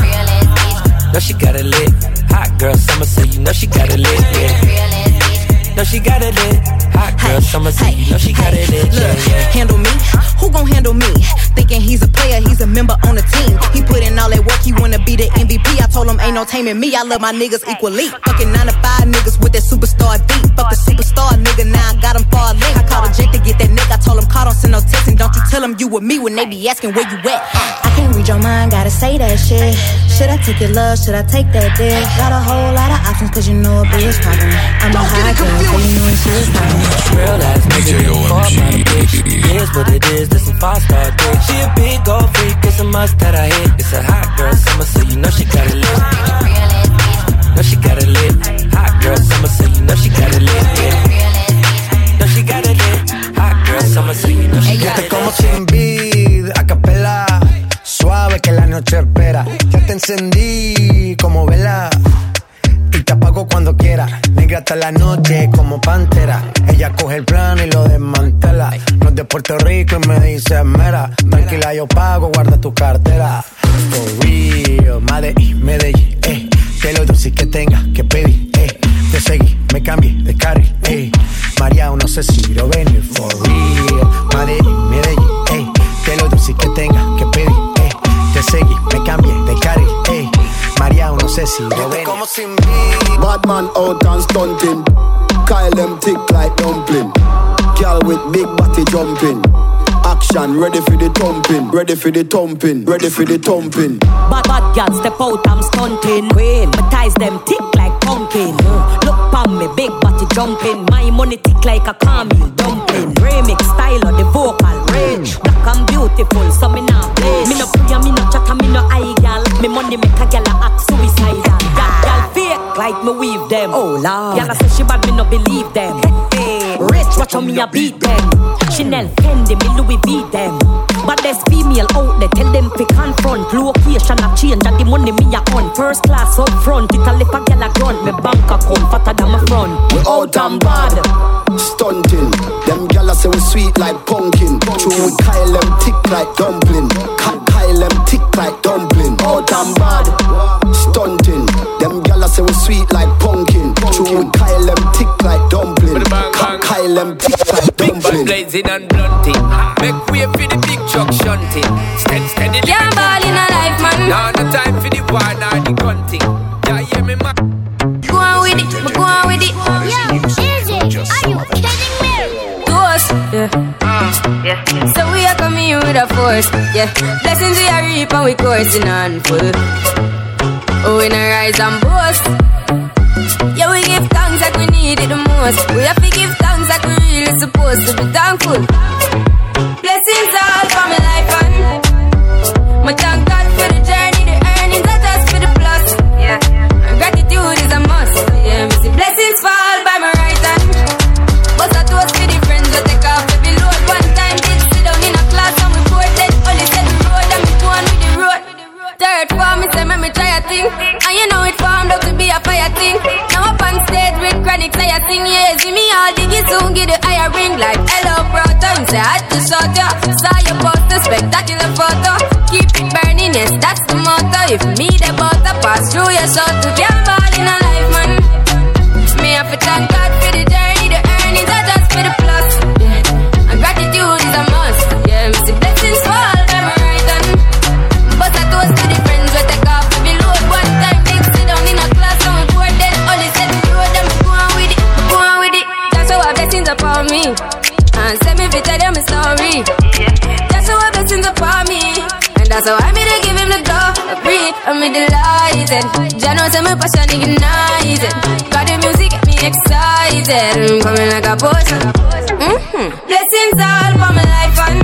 Know she got it lit. Hot girl summer, so you know she got it lit. Yeah. Know she got it lit. Hot girl summer, so you know she got it lit. Yeah, yeah. Handle me? Who gon' handle me? Thinking he's a player, he's a member on the team. He put in all that work, he wanna be the M V P. I told him ain't no taming me, I love my niggas equally. Fucking nine to five niggas with that superstar beat. Fuck the superstar nigga, now I got him far link. I called a Jake to get that nigga, I told him call, don't send no text. And don't you tell him you with me when they be asking where you at. I can't read your mind, gotta say that shit. Should I take your love, should I take that dick? Got a whole lot of options, cause you know a bitch poppin'. I'm a high girl, so you know it's serious poppin'. Real ass nigga, you fuck my bitch. It is what it is, this some five-star dick. She a big old freak, it's a must that I hit. It's a hot girl summer, so you know she got it lit. Know she got it lit. Hot girl summer, so you know she got it lit. Yeah. Know she got it lit. Hot girl summer, so you know she got it lit. Como sin vid, a capela. Suave que la noche espera. Ya te encendí como vela. Y te apago fuego cuando quiera. Negra hasta la noche como pantera. Ella coge el plano y lo desmantela. No es de Puerto Rico y me dice mera. Tranquila, yo pago, guarda tu cartera. For real, Medellín, Medellín, eh. Que lo dulce que tenga que pedir, eh. Te seguí, me cambié de carril, eh. María, no sé si lo venir. For real, Medellín, Medellín, eh. Que lo dulce que tenga que pedir, eh. Te seguí, me cambié de carril, eh. María, no sé si lo venir. Como sin mí. Badman out and stunting. Kyle them tick like dumpling. Girl with big body jumping. Action, ready for the thumping, ready for the thumping, ready for the thumping. Bad bad girl step out, I'm stunting. Queen, my ties them tick like pumpkin. Uh, look pon me, big body jumping. My money tick like a caramel dumpling. Remix style of the vocal range. Black and beautiful, so me nah play. Me no pray, me no chat, me no eye gal. Me money make a gal act suicidal. That gal fake like me weave them. Oh lord, gal say she bad, me no believe them. Hey, rich, watch how me a beat them. Chanel, Fendi, me Louis V them. But there's female out there, tell them to confront. Location a change and the money me a on. First class up front, it a lip a gal a grunt. Me bank account fatter than my front. We out and bad, stunting. Them gala say we sweet like pumpkin. True we Kyle them tick like dumpling. Kyle them tick like dumpling. Out and bad, stunting. Them gala say we sweet like pumpkin. True we Kyle them tick like dumpling. Kyle them tick like dumpling. Blazing and blunting. Make way for the big truck shunting. Steady, steady. Yeah, ball in a life, man. Now no time for the war, now the gunting. Yeah, hear me, man. Go on with it, go on with it. Yo, easy. Are you kidding me? To us, yeah. Mm, yeah. So we are coming in with a force, yeah. Blessings we are reap and we coursing on full. Oh, we not rise and boast. Yeah, we give thanks like we need it the most. We have to give thanks like we really supposed to be thankful. Blessings all for my life and my thank God for the journey, the earnings are just for the plus. Yeah, and gratitude is a must. Yeah, me see blessings fall by my right hand. But I toast for the friends that take off every load. One time did sit down in a class and we bored dead. Only said the road and we go on with the road. Third form, me say me me try a thing. And you know it formed up to be a fire thing. Now up on stage with chronic say I sing. Yeah, see me all diggy soon get the higher ring. Like hello brother, you say I just saw ya. Saw your poster, spectacular photo. Keep it burning, yes that's the motto. If me the butter pass through your soul to get ball in a life man. Me have to thank God for the journey, the earnings are just for the plus. Yeah. And gratitude is a must. Yeah, me see blessings fall by my right hand. But I toast to the friends we take off every load. One time they sit down in a class and we bored dead. Only said the road and we go on with it, go on with it. That's how our blessings upon me. And send me to tell them a story. That's how our blessings upon me. And that's how I made to give him the glory. I'm in delighted. Jah knows I'm a passion ignited. Got the music get me excited. I'm coming like a potion. Mm-hmm. Blessings all for my life and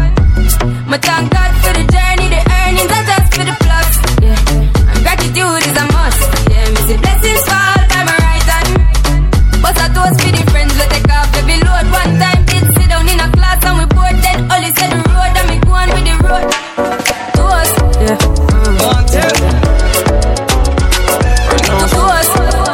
my thank God for the journey, the earnings are just for the plus. Yeah, and gratitude is a must. Yeah, me see blessings fall by my right hand. But I toast for the friends that take off every load. One time did sit down in a class and we bored dead. Only said the road and we go on with the road. Toast, yeah. Mm. One, two. Toast.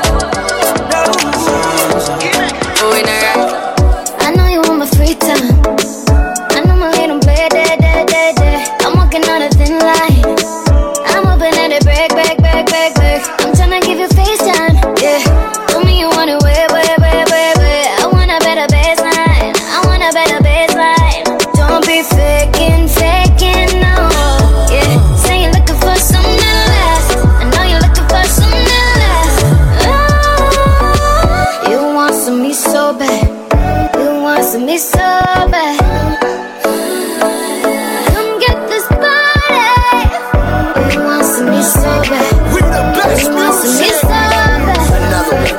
Oh, in a right. I know you want my free time. I know my little play, day, day, day, day. I'm walking on a thin line. I'm hoping that it break, break, break, break, break. I'm tryna give you FaceTime, yeah. Tell me you want it way, way, way, way, way. I want a better baseline. I want a better baseline. Don't be faking, faking, no. Yeah, say you're looking for something to last. I know you're looking for something to last. Oh, you want some me so bad. You want some me so bad. Come get this body. You want some me so bad. We the best You want some me music. so bad. Another one.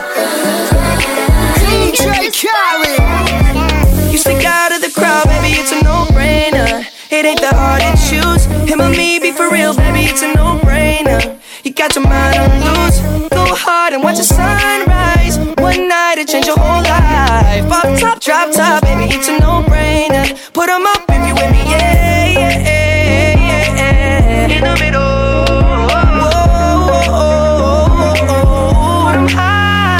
D J Khaled. You stick out of the crowd, baby, it's a no-brainer. It ain't that hard to choose. Him or me, be for real, baby, it's a no-brainer. You got your mind on loose. Go hard and watch the sunrise. One night it change your whole life. Pop top, drop top, baby, it's a no-brainer. Put 'em up if you with me, yeah, yeah, yeah, yeah, yeah. In the middle, whoa, whoa, whoa, whoa, whoa. I'm high.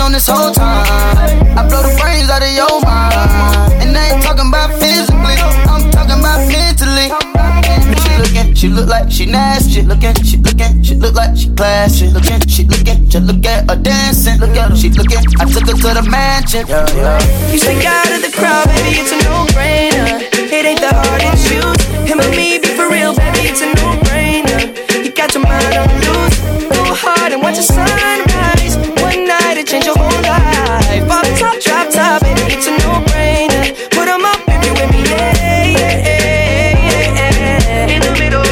on this whole time. I blow the brains out of your mind. And I ain't talking about physically, I'm talking about mentally. She looking, she look like she nasty. She looking, she looking, she look like she classy. She looking, she looking, just look at her dancing. Look at her, she looking, I took her to the mansion. Yeah, yeah. You stick out of the crowd, baby, it's a no-brainer. It ain't the hard to choose. Him and me, be for real, baby, it's a no-brainer. You got your mind on loose. Go hard and watch the sunrise. One night it change your whole life. Off the top, drop top, baby, it's a no-brainer. Put 'em up if you with me, yeah, yeah, yeah, yeah, yeah. In the middle.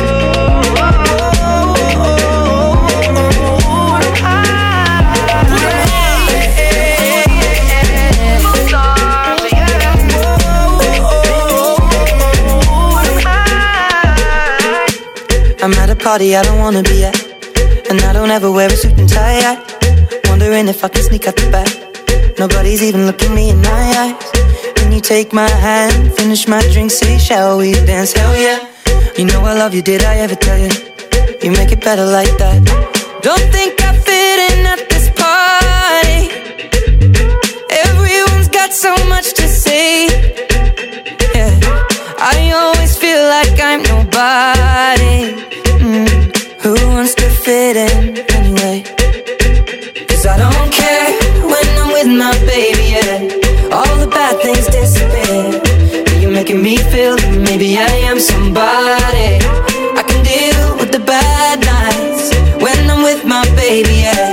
I'm at a party I don't wanna be at, and I don't ever wear a suit and tie. I wondering if I can sneak out the back. Nobody's even looking me in my eyes. When you take my hand, finish my drink, say shall we dance? Hell yeah. You know I love you, did I ever tell you? You make it better like that. Don't think I fit in at this party. Everyone's got so much to say. Yeah, I always feel like I'm nobody. Mm. Who wants to fit in anyway? Cause I don't care when I'm with my baby, yeah. All the bad things disappear. You're making me feel that maybe I am somebody. I can deal with the bad nights when I'm with my baby, yeah.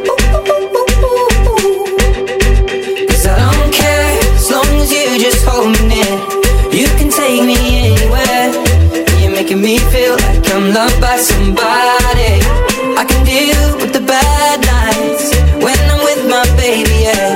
Cause I don't care as long as you just hold me near. You can take me anywhere. You're making me feel like I'm loved by somebody. I can deal with the bad nights when I'm with my baby, yeah.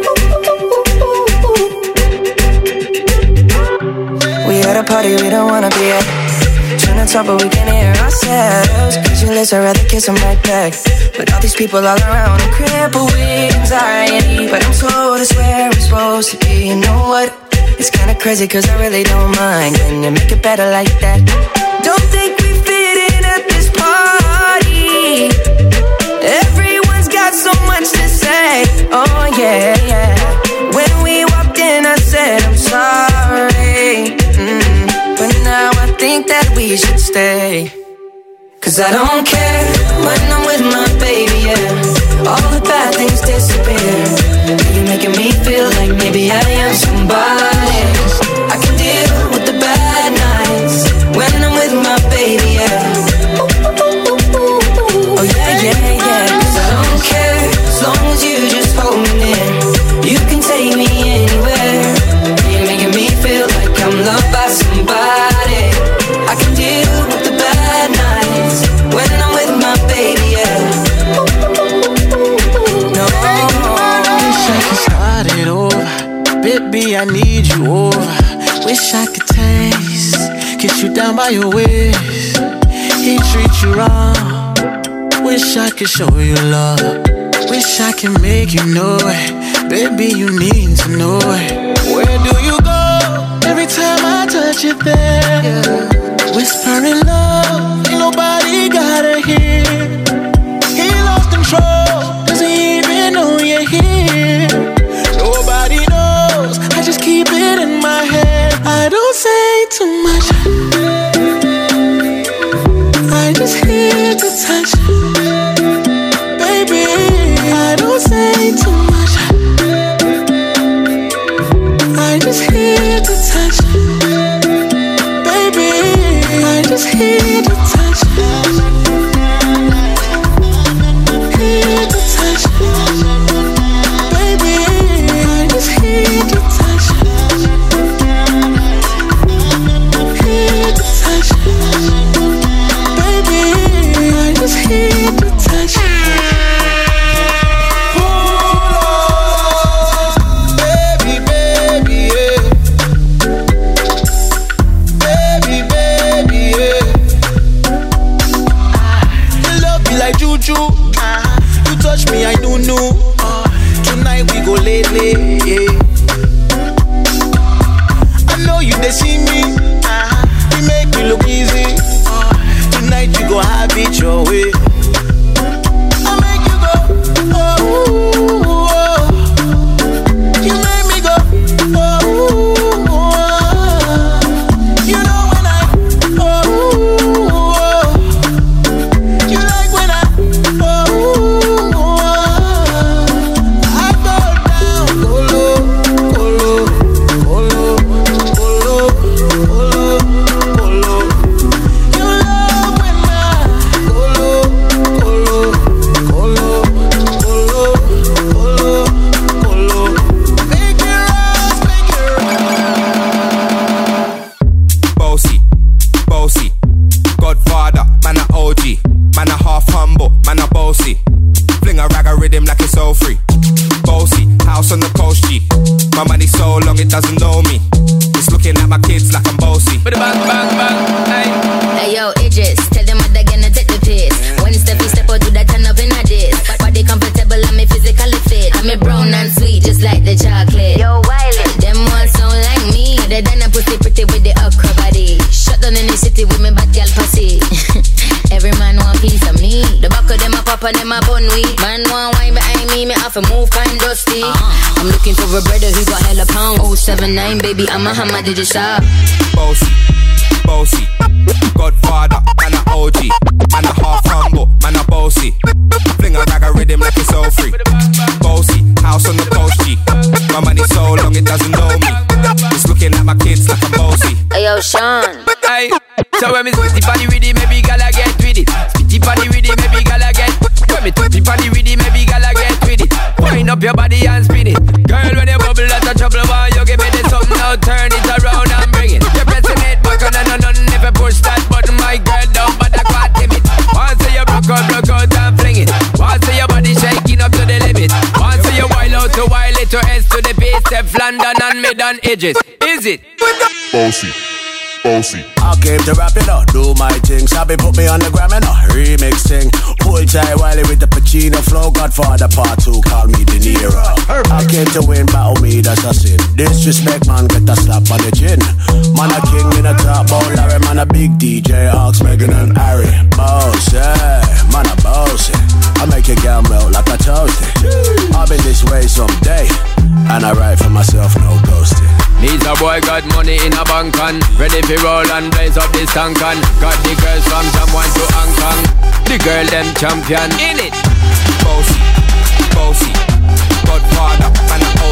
We at a party we don't wanna be at. Trying to talk but we can hear ourselves. Pictureless, I'd rather kiss them right back. But all these people all around, I'm crippled with anxiety. But I'm told it's where I'm supposed to be. You know what? It's kinda crazy cause I really don't mind. Can you make it better like that? Don't think we fit in at this party. Everyone's got so much to say. Oh yeah, yeah. When we walked in I said I'm sorry, mm. But now I think that we should stay. Cause I don't care when I'm with my baby, yeah. All the bad things disappear. You're making me feel like maybe I am somebody. I can deal with the bad nights when I'm with my baby, yeah. Oh yeah, yeah, yeah. Cause I don't care as long as you just hold me near. You can take me anywhere. You're making me feel like I'm loved by somebody. I can deal with the bad nights when I'm with my baby, yeah. No, wish I could start it over. Baby, I need you over. Wish I could taste, kiss you down by your waist. He treat you wrong. Wish I could show you love. Wish I could make you know it. Baby, you need to know it. Where do you go? Every time I touch you there, yeah. Whispering love, ain't nobody gotta hear. He lost control, doesn't even know you're here. Nobody knows, I just keep it in my head. I don't say too much, I just hear the touch. Baby, I don't say too much, I just hear the touch. Baby, I just hear the touch. Hear the touch. Baby, I just hear the touch. Hear the touch. Baby, I just hear the touch. Me, I don't know. Uh, tonight we go late, late, yeah. I know you they see me. Uh, we make me look easy. Uh, tonight you go have it your way. I make you go. Oh, oh, oh. so long it doesn't know me. It's looking at my kids like I'm bossy. Bang, bang, bang, hey. Hey yo, Idris, tell them what they're gonna take the piss. One step, you step out, do that turn up in a diss. Body comfortable, I'm a physically fit. I'm a brown and sweet, just like the chocolate. Yo, Wiley, them all sound like me. They done a pussy pretty with the okra body. Shut down in the city with me bad gal pussy. Every man want piece of me. The back of them a pop and them a bun weed. Man want wine behind me, me have to move kind dusty. Uh-huh. I'm looking for a brother who got hella pound. oh seven nine, baby, I'm a hammer, did you shop? Bossy, bossy, Godfather, man a O G, man a half humble, man a bossy. Fling a rag a rhythm like it's all free. Bossy, house on the coast G. My money so long it doesn't know me. It's looking at my kids like I'm bossy. Hey yo, Sean. Hey, so when me spitty body with it, maybe gala get with it. Spitty body with it, maybe gala get. When me spitty body with it, maybe gala get with it. Wind up your body and spin it. Girl, when you bubble out of trouble, why you give me this something now? Turn it around and bring it. You're pressing it back on and on and if you push that button, my girl down, but I can't dim it. Once you broke out, broke out and fling it. Once your body shaking up to the limit. Once you wild out to wild it to S to the base, step London and mid and edges. Is it? Bossy, bossy. I came to rap it up, do my thing. Sabi put me on the gram and a remix thing. Pull tight Wiley with the Pacino flow. Godfather part two, call me De Niro. I came to win, battle me, that's a sin. Disrespect, man, get a slap on the chin. Man a king in a top bowl, Larry, man a big D J, Ox, Megan and Harry. Boss, yeah, man a bossy. I make your girl melt like a toasty. I've been this way someday, and I write for myself, no ghosting. Needs a boy got money in a bank and ready for roll and blaze up this tank and got the girls from Jamwan to Hong Kong. The girl them champion in it. Bossy, bossy, Godfather, man a O